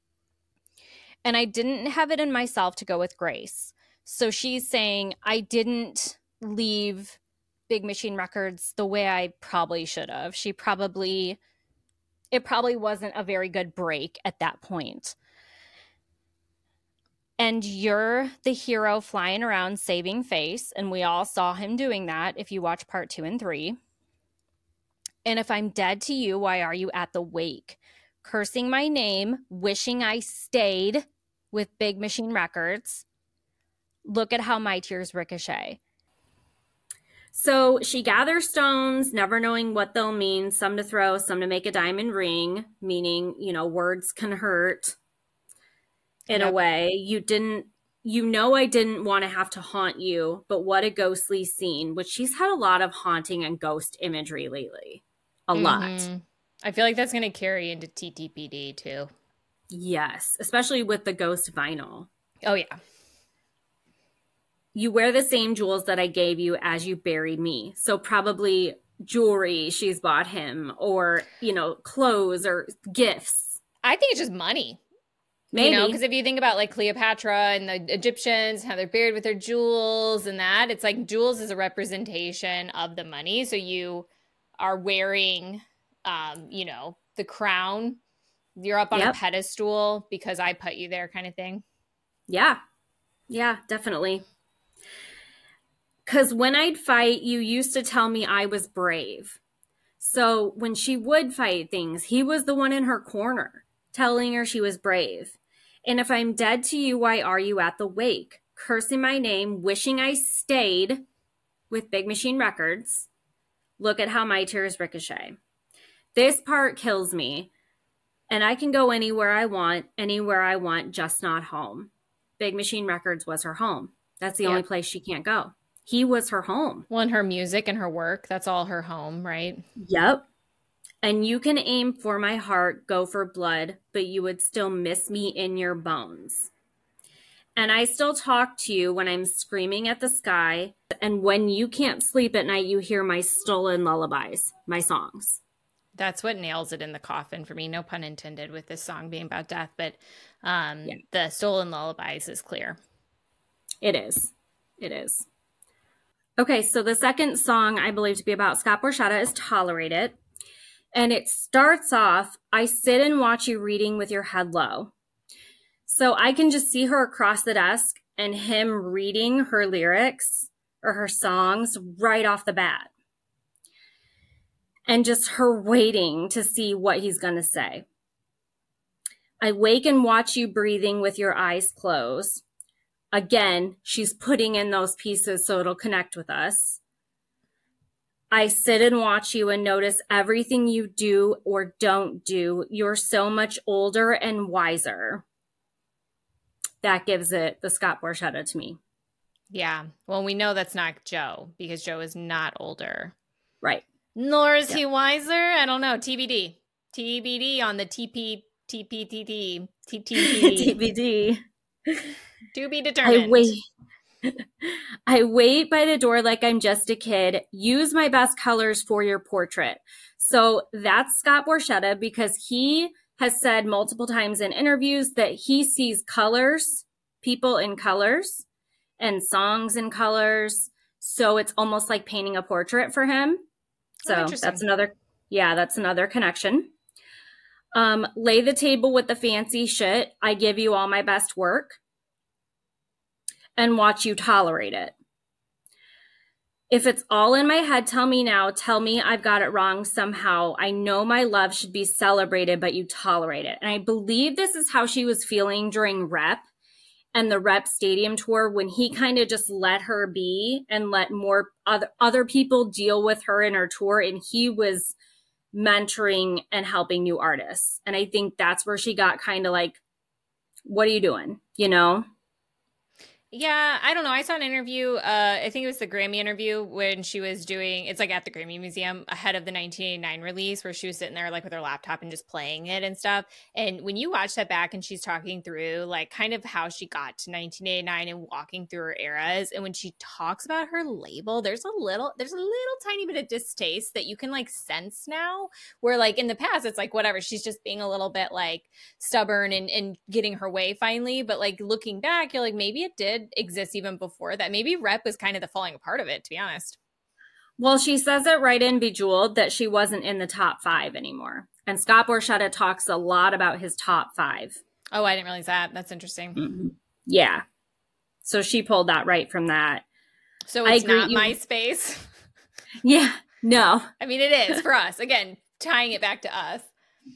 And I didn't have it in myself to go with Grace. So she's saying, I didn't leave Big Machine Records the way I probably should have. She probably, it probably wasn't a very good break at that point. And you're the hero flying around saving face, and we all saw him doing that if you watch part two and three. And if I'm dead to you, why are you at the wake? Cursing my name, wishing I stayed with Big Machine Records. Look at how my tears ricochet. So she gathers stones, never knowing what they'll mean, some to throw, some to make a diamond ring, meaning, you know, words can hurt in yep. a way. You didn't, you know, I didn't want to have to haunt you, but what a ghostly scene, which she's had a lot of haunting and ghost imagery lately. A mm-hmm. lot. I feel like that's going to carry into T T P D too. Yes, especially with the ghost vinyl. Oh, yeah. You wear the same jewels that I gave you as you buried me. So probably jewelry she's bought him, or, you know, clothes or gifts. I think it's just money. Maybe. You know, because if you think about like Cleopatra and the Egyptians, how they're buried with their jewels and that, it's like jewels is a representation of the money. So you are wearing, um, you know, the crown. You're up on yep. a pedestal because I put you there, kind of thing. Yeah. Yeah, definitely. Because when I'd fight, you used to tell me I was brave. So when she would fight things, he was the one in her corner, telling her she was brave. And if I'm dead to you, why are you at the wake? Cursing my name, wishing I stayed with Big Machine Records. Look at how my tears ricochet. This part kills me. And I can go anywhere I want, anywhere I want, just not home. Big Machine Records was her home. That's the yep. only place she can't go. He was her home. Well, and her music and her work, that's all her home, right? Yep. And you can aim for my heart, go for blood, but you would still miss me in your bones. And I still talk to you when I'm screaming at the sky. And when you can't sleep at night, you hear my stolen lullabies, my songs. That's what nails it in the coffin for me. No pun intended with this song being about death, but um, yeah. the stolen lullabies is clear. It is. It is. Okay, so the second song I believe to be about Scott Borchetta is Tolerate It. And it starts off, I sit and watch you reading with your head low. So I can just see her across the desk and him reading her lyrics or her songs right off the bat. And just her waiting to see what he's going to say. I wake and watch you breathing with your eyes closed. Again, she's putting in those pieces so it'll connect with us. I sit and watch you and notice everything you do or don't do. You're so much older and wiser. That gives it the Scott Borchetta to me. Yeah. Well, we know that's not Joe because Joe is not older. Right. Nor is yep. he wiser. I don't know. T B D. T B D on the T P T P T T T T T B D. To be determined. I wait. I wait by the door like I'm just a kid. Use my best colors for your portrait. So that's Scott Borchetta because he has said multiple times in interviews that he sees colors, people in colors, and songs in colors. So it's almost like painting a portrait for him. So oh, that's another, yeah, that's another connection. Um, lay the table with the fancy shit. I give you all my best work. And watch you tolerate it. If it's all in my head, tell me now. Tell me I've got it wrong somehow. I know my love should be celebrated, but you tolerate it. And I believe this is how she was feeling during Rep and the Rep Stadium tour when he kind of just let her be and let more other, other people deal with her in her tour. And he was mentoring and helping new artists. And I think that's where she got kind of like, what are you doing? You know? Yeah, I don't know. I saw an interview, uh, I think it was the Grammy interview when she was doing, it's like at the Grammy Museum ahead of the nineteen eighty-nine release where she was sitting there like with her laptop and just playing it and stuff. And when you watch that back and she's talking through like kind of how she got to nineteen eighty-nine and walking through her eras. And when she talks about her label, there's a little, there's a little tiny bit of distaste that you can like sense now where like in the past, it's like, whatever, she's just being a little bit like stubborn and, and getting her way finally. But like looking back, you're like, maybe it did exist even before that. Maybe Rep was kind of the falling apart of it, to be honest. Well, she says it right in Bejeweled that she wasn't in the top five anymore. And Scott Borchetta talks a lot about his top five. Oh, I didn't realize that. That's interesting. Mm-hmm. Yeah. So she pulled that right from that. So it's not you... MySpace? Yeah. No. I mean, it is for us. Again, tying it back to us.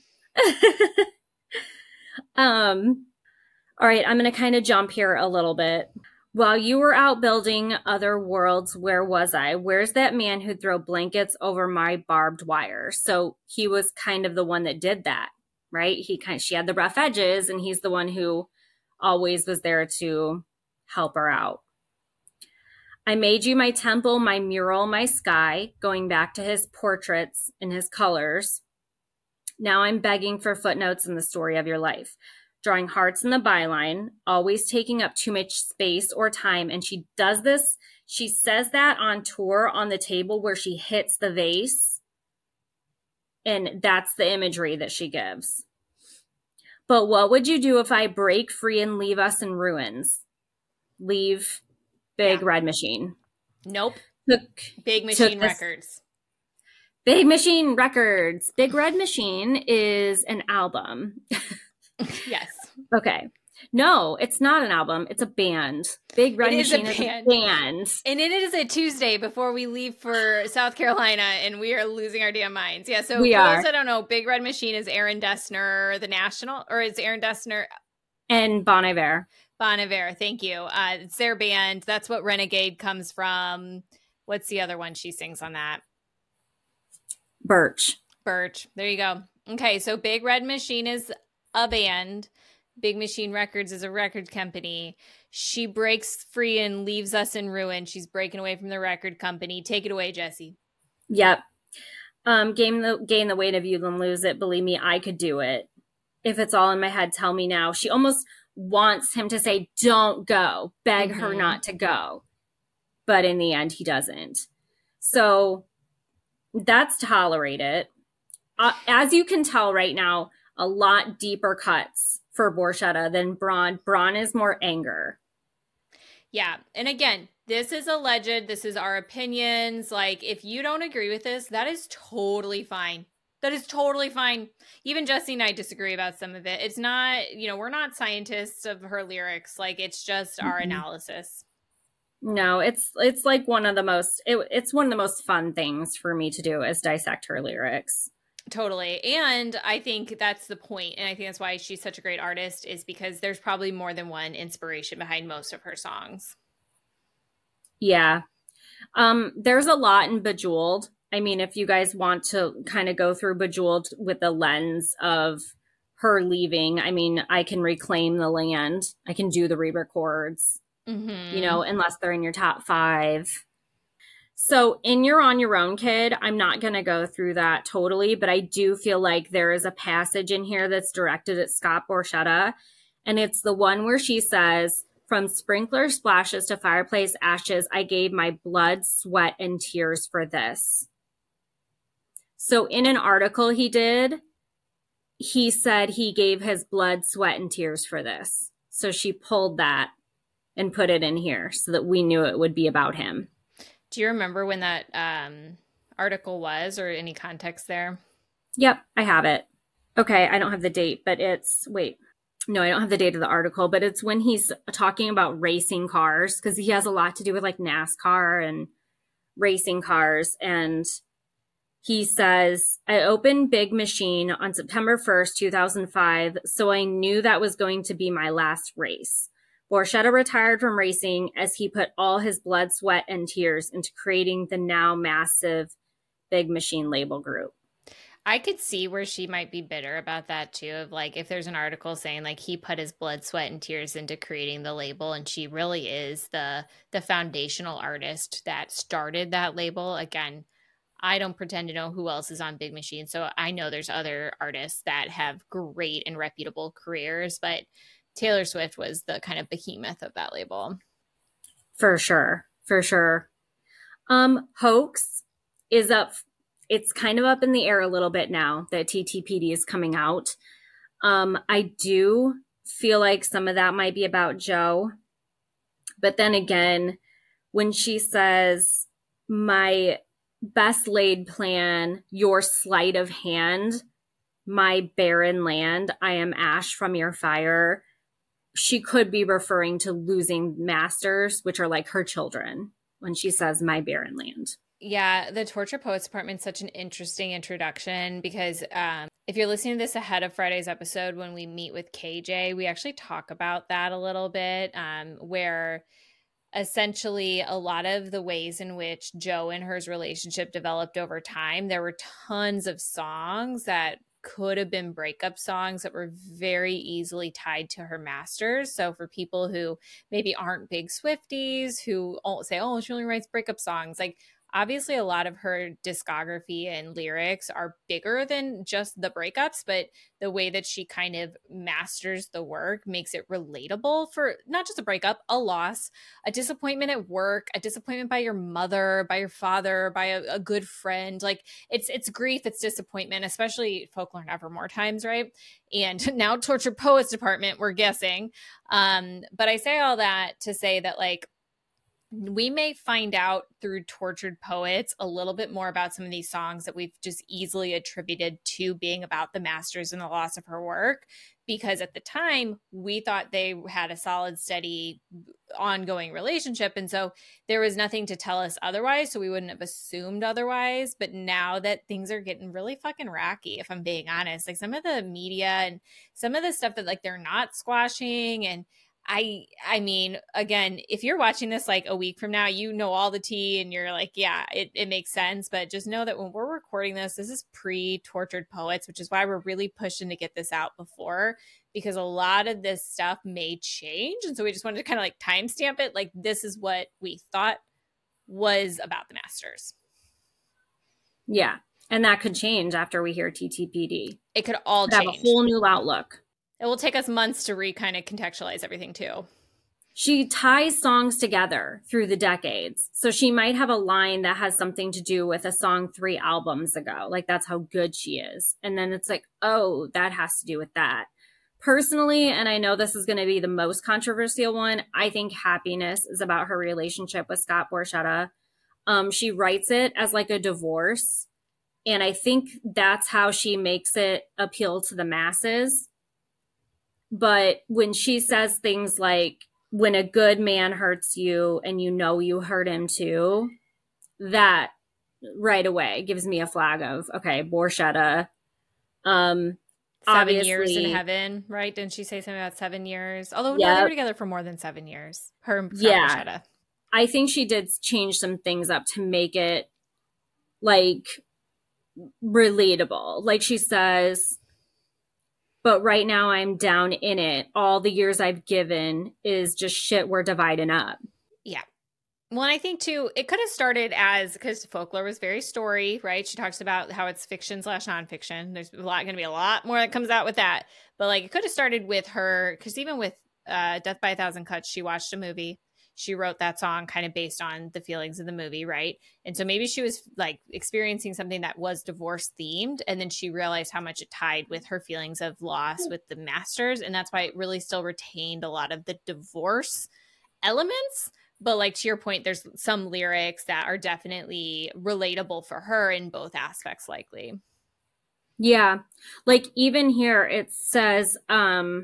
um... All right, I'm going to kind of jump here a little bit. While you were out building other worlds, where was I? Where's that man who'd throw blankets over my barbed wire? So he was kind of the one that did that, right? He kind of, she had the rough edges, and he's the one who always was there to help her out. I made you my temple, my mural, my sky, going back to his portraits and his colors. Now I'm begging for footnotes in the story of your life. Drawing hearts in the byline, always taking up too much space or time. And she does this, she says that on tour on the table where she hits the vase. And that's the imagery that she gives. But what would you do if I break free and leave us in ruins? Leave Big yeah. Red Machine. Nope. Took, Big Machine Records. Big Machine Records. Big Red Machine is an album. Yes. Okay. No, it's not an album. It's a band. Big Red Machine is a band. is a band. And it is a Tuesday before we leave for South Carolina, and we are losing our damn minds. Yeah, so we for are. those that don't know, Big Red Machine is Aaron Dessner, the National, or is Aaron Dessner? And Bon Iver. Bon Iver, thank you. Uh, it's their band. That's what Renegade comes from. What's the other one she sings on that? Birch. Birch. There you go. Okay, so Big Red Machine is a band. Big Machine Records is a record company. She breaks free and leaves us in ruin. She's breaking away from the record company. Take it away, Jessie. Yep. Um, gain the gain the weight of you, then lose it. Believe me, I could do it. If it's all in my head, tell me now. She almost wants him to say, don't go, beg mm-hmm. her not to go. But in the end, he doesn't. So that's Tolerate It. Uh, as you can tell right now, a lot deeper cuts for Borchetta than Braun. Braun is more anger. Yeah. And again, this is alleged. This is our opinions. Like, if you don't agree with this, that is totally fine. That is totally fine. Even Jessie and I disagree about some of it. It's not, you know, we're not scientists of her lyrics. Like, it's just mm-hmm. our analysis. No, it's it's like one of the most, it, it's one of the most fun things for me to do is dissect her lyrics. Totally. And I think that's the point. And I think that's why she's such a great artist, is because there's probably more than one inspiration behind most of her songs. Yeah. Um, there's a lot in Bejeweled. I mean, if you guys want to kind of go through Bejeweled with the lens of her leaving, I mean, I can reclaim the land. I can do the re-records, mm-hmm. you know, unless they're in your top five. So in You're On Your Own, Kid, I'm not going to go through that totally, but I do feel like there is a passage in here that's directed at Scott Borchetta. And it's the one where she says, from sprinkler splashes to fireplace ashes, I gave my blood, sweat, and tears for this. So in an article he did, he said he gave his blood, sweat, and tears for this. So she pulled that and put it in here so that we knew it would be about him. Do you remember when that um, article was, or any context there? Yep, I have it. Okay, I don't have the date, but it's, wait, no, I don't have the date of the article, but it's when he's talking about racing cars, because he has a lot to do with like NASCAR and racing cars. And he says, I opened Big Machine on September first, two thousand five, so I knew that was going to be my last race. Borchetta retired from racing as he put all his blood, sweat, and tears into creating the now massive Big Machine label group. I could see where she might be bitter about that too, of like, if there's an article saying like he put his blood, sweat, and tears into creating the label, and she really is the the foundational artist that started that label. Again, I don't pretend to know who else is on Big Machine, so I know there's other artists that have great and reputable careers, but Taylor Swift was the kind of behemoth of that label. For sure. For sure. Um, Hoax is up. It's kind of up in the air a little bit now that T T P D is coming out. Um, I do feel like some of that might be about Joe. But then again, when she says, my best laid plan, your sleight of hand, my barren land, I am ash from your fire, she could be referring to losing masters, which are like her children, when she says my barren land. Yeah, the Torture Poets Department is such an interesting introduction because um, if you're listening to this ahead of Friday's episode, when we meet with K J, we actually talk about that a little bit, um, where essentially a lot of the ways in which Joe and her's relationship developed over time, there were tons of songs that could have been breakup songs that were very easily tied to her masters. So for people who maybe aren't big Swifties, who say, oh, she only writes breakup songs, like obviously a lot of her discography and lyrics are bigger than just the breakups, but the way that she kind of masters the work makes it relatable for not just a breakup, a loss, a disappointment at work, a disappointment by your mother, by your father, by a, a good friend. Like it's it's grief, it's disappointment, especially Folklore and Evermore times, right? And now Tortured Poets Department, we're guessing. Um, but I say all that to say that like we may find out through Tortured Poets a little bit more about some of these songs that we've just easily attributed to being about the masters and the loss of her work, because at the time we thought they had a solid, steady, ongoing relationship. And so there was nothing to tell us otherwise. So we wouldn't have assumed otherwise. But now that things are getting really fucking racky, if I'm being honest, like some of the media and some of the stuff that like they're not squashing, and I I mean, again, if you're watching this like a week from now, you know all the tea and you're like, yeah, it, it makes sense. But just know that when we're recording this, this is pre-Tortured Poets, which is why we're really pushing to get this out before, because a lot of this stuff may change. And so we just wanted to kind of like timestamp it. Like, this is what we thought was about the Masters. Yeah. And that could change after we hear T T P D. It could all could change. Have a whole new outlook. It will take us months to re kind of contextualize everything too. She ties songs together through the decades. So she might have a line that has something to do with a song three albums ago. Like, that's how good she is. And then it's like, oh, that has to do with that. Personally, and I know this is going to be the most controversial one, I think Happiness is about her relationship with Scott Borchetta. Um, she writes it as like a divorce. And I think that's how she makes it appeal to the masses. But when she says things like, when a good man hurts you and you know you hurt him too, that right away gives me a flag of, okay, Borchetta. Um, seven years in heaven, right? Didn't she say something about seven years? Although yep. no, they were together for more than seven years. Her and yeah. Borchetta. I think she did change some things up to make it like relatable. Like she says, but right now I'm down in it. All the years I've given is just shit we're dividing up. Yeah. Well, and I think too, it could have started as, because Folklore was very story, right? She talks about how it's fiction slash nonfiction. There's a lot going to be a lot more that comes out with that. But like, it could have started with her, because even with uh, Death by a Thousand Cuts, she watched a movie. She wrote that song kind of based on the feelings of the movie, right? And so maybe she was like experiencing something that was divorce themed, and then she realized how much it tied with her feelings of loss with the Masters, and that's why it really still retained a lot of the divorce elements. But like, to your point, there's some lyrics that are definitely relatable for her in both aspects, likely. Yeah. Like even here it says, um,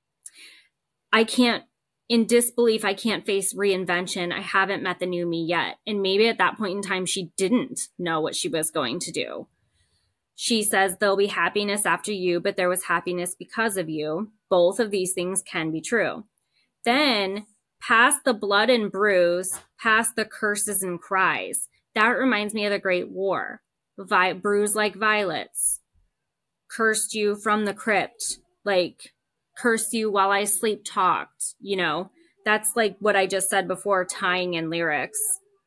I can't, in disbelief, I can't face reinvention. I haven't met the new me yet. And maybe at that point in time, she didn't know what she was going to do. She says, there'll be happiness after you, but there was happiness because of you. Both of these things can be true. Then past the blood and bruise, past the curses and cries. That reminds me of the Great War. Vi- bruise like violets. Cursed you from the crypt. Like, cursed you while I sleep talked. You know, that's like what I just said before, tying in lyrics.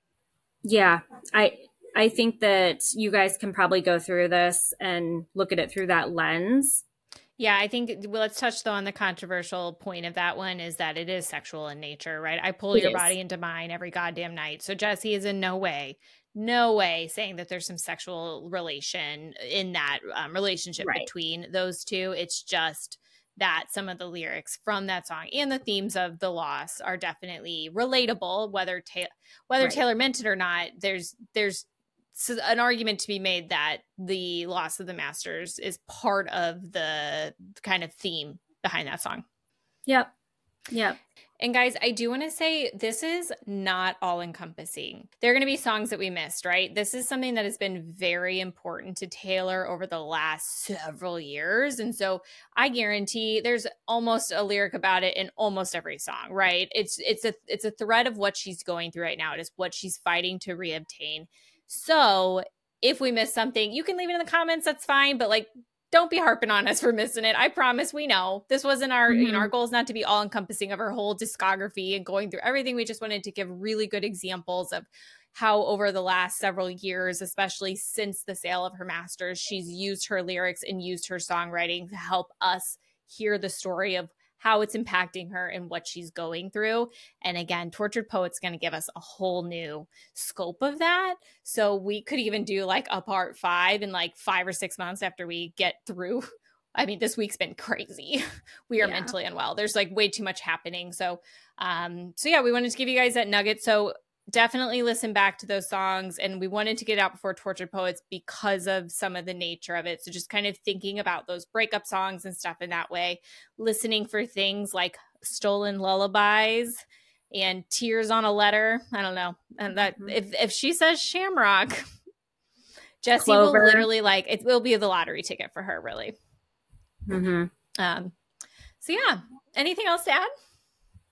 Yeah, I I think that you guys can probably go through this and look at it through that lens. Yeah, I think, well, let's touch though on the controversial point of that one is that it is sexual in nature, right? I pull it your is. body into mine every goddamn night. So Jessie is in no way, no way saying that there's some sexual relation in that um, relationship right. between those two. It's just that some of the lyrics from that song and the themes of the loss are definitely relatable, whether ta- whether right. Taylor meant it or not. There's there's an argument to be made that the loss of the Masters is part of the kind of theme behind that song. Yep. Yep. And guys, I do want to say this is not all encompassing. There are going to be songs that we missed, right? This is something that has been very important to Taylor over the last several years. And so I guarantee there's almost a lyric about it in almost every song, right? It's it's a it's a thread of what she's going through right now. It is what she's fighting to reobtain. So if we miss something, you can leave it in the comments. That's fine. But like, don't be harping on us for missing it. I promise we know this wasn't our, mm-hmm. you know, our goal is not to be all encompassing of her whole discography and going through everything. We just wanted to give really good examples of how over the last several years, especially since the sale of her masters, she's used her lyrics and used her songwriting to help us hear the story of how it's impacting her and what she's going through. And again, Tortured Poet's going to give us a whole new scope of that. So we could even do like a part five in like five or six months after we get through. I mean, this week's been crazy. We are yeah. mentally unwell. There's like way too much happening. So, um, so yeah, we wanted to give you guys that nugget. So definitely listen back to those songs. And we wanted to get out before Tortured Poets because of some of the nature of it. So just kind of thinking about those breakup songs and stuff in that way, listening for things like Stolen Lullabies and Tears on a Letter. I don't know. And that mm-hmm. if, if she says Shamrock, Jessie Clover. will literally like, it will be the lottery ticket for her, really. Mm-hmm. Um, so yeah, anything else to add?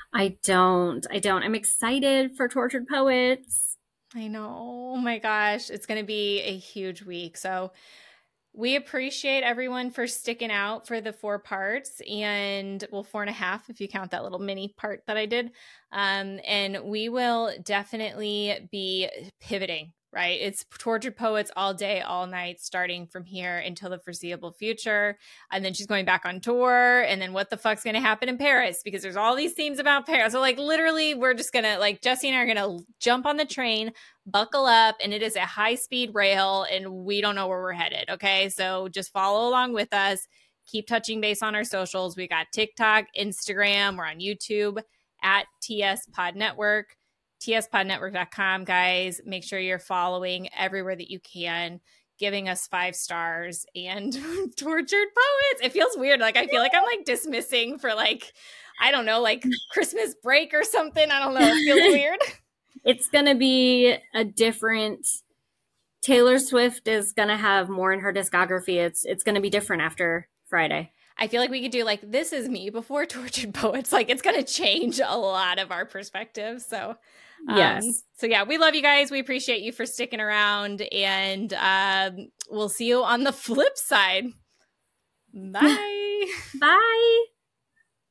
I don't. I don't. I'm excited for Tortured Poets. I know. Oh my gosh. It's going to be a huge week. So we appreciate everyone for sticking out for the four parts and, well, four and a half if you count that little mini part that I did. Um, and we will definitely be pivoting, right? It's Tortured Poets all day, all night, starting from here until the foreseeable future. And then she's going back on tour. And then what the fuck's going to happen in Paris? Because there's all these themes about Paris. So like literally we're just going to, like Jesse and I are going to jump on the train, buckle up, and it is a high speed rail and we don't know where we're headed. Okay. So just follow along with us. Keep touching base on our socials. We got TikTok, Instagram, we're on YouTube at T S Pod Network. T S pod network dot com, guys. Make sure you're following everywhere that you can, giving us five stars and Tortured Poets. It feels weird. Like, I feel like I'm like dismissing for like, I don't know, like Christmas break or something. I don't know. It feels weird. It's going to be a different, Taylor Swift is going to have more in her discography. It's, it's going to be different after Friday. I feel like we could do like, this is me before Tortured Poets. Like it's going to change a lot of our perspectives. So um, yes. So yeah, we love you guys. We appreciate you for sticking around and um, we'll see you on the flip side. Bye. Bye.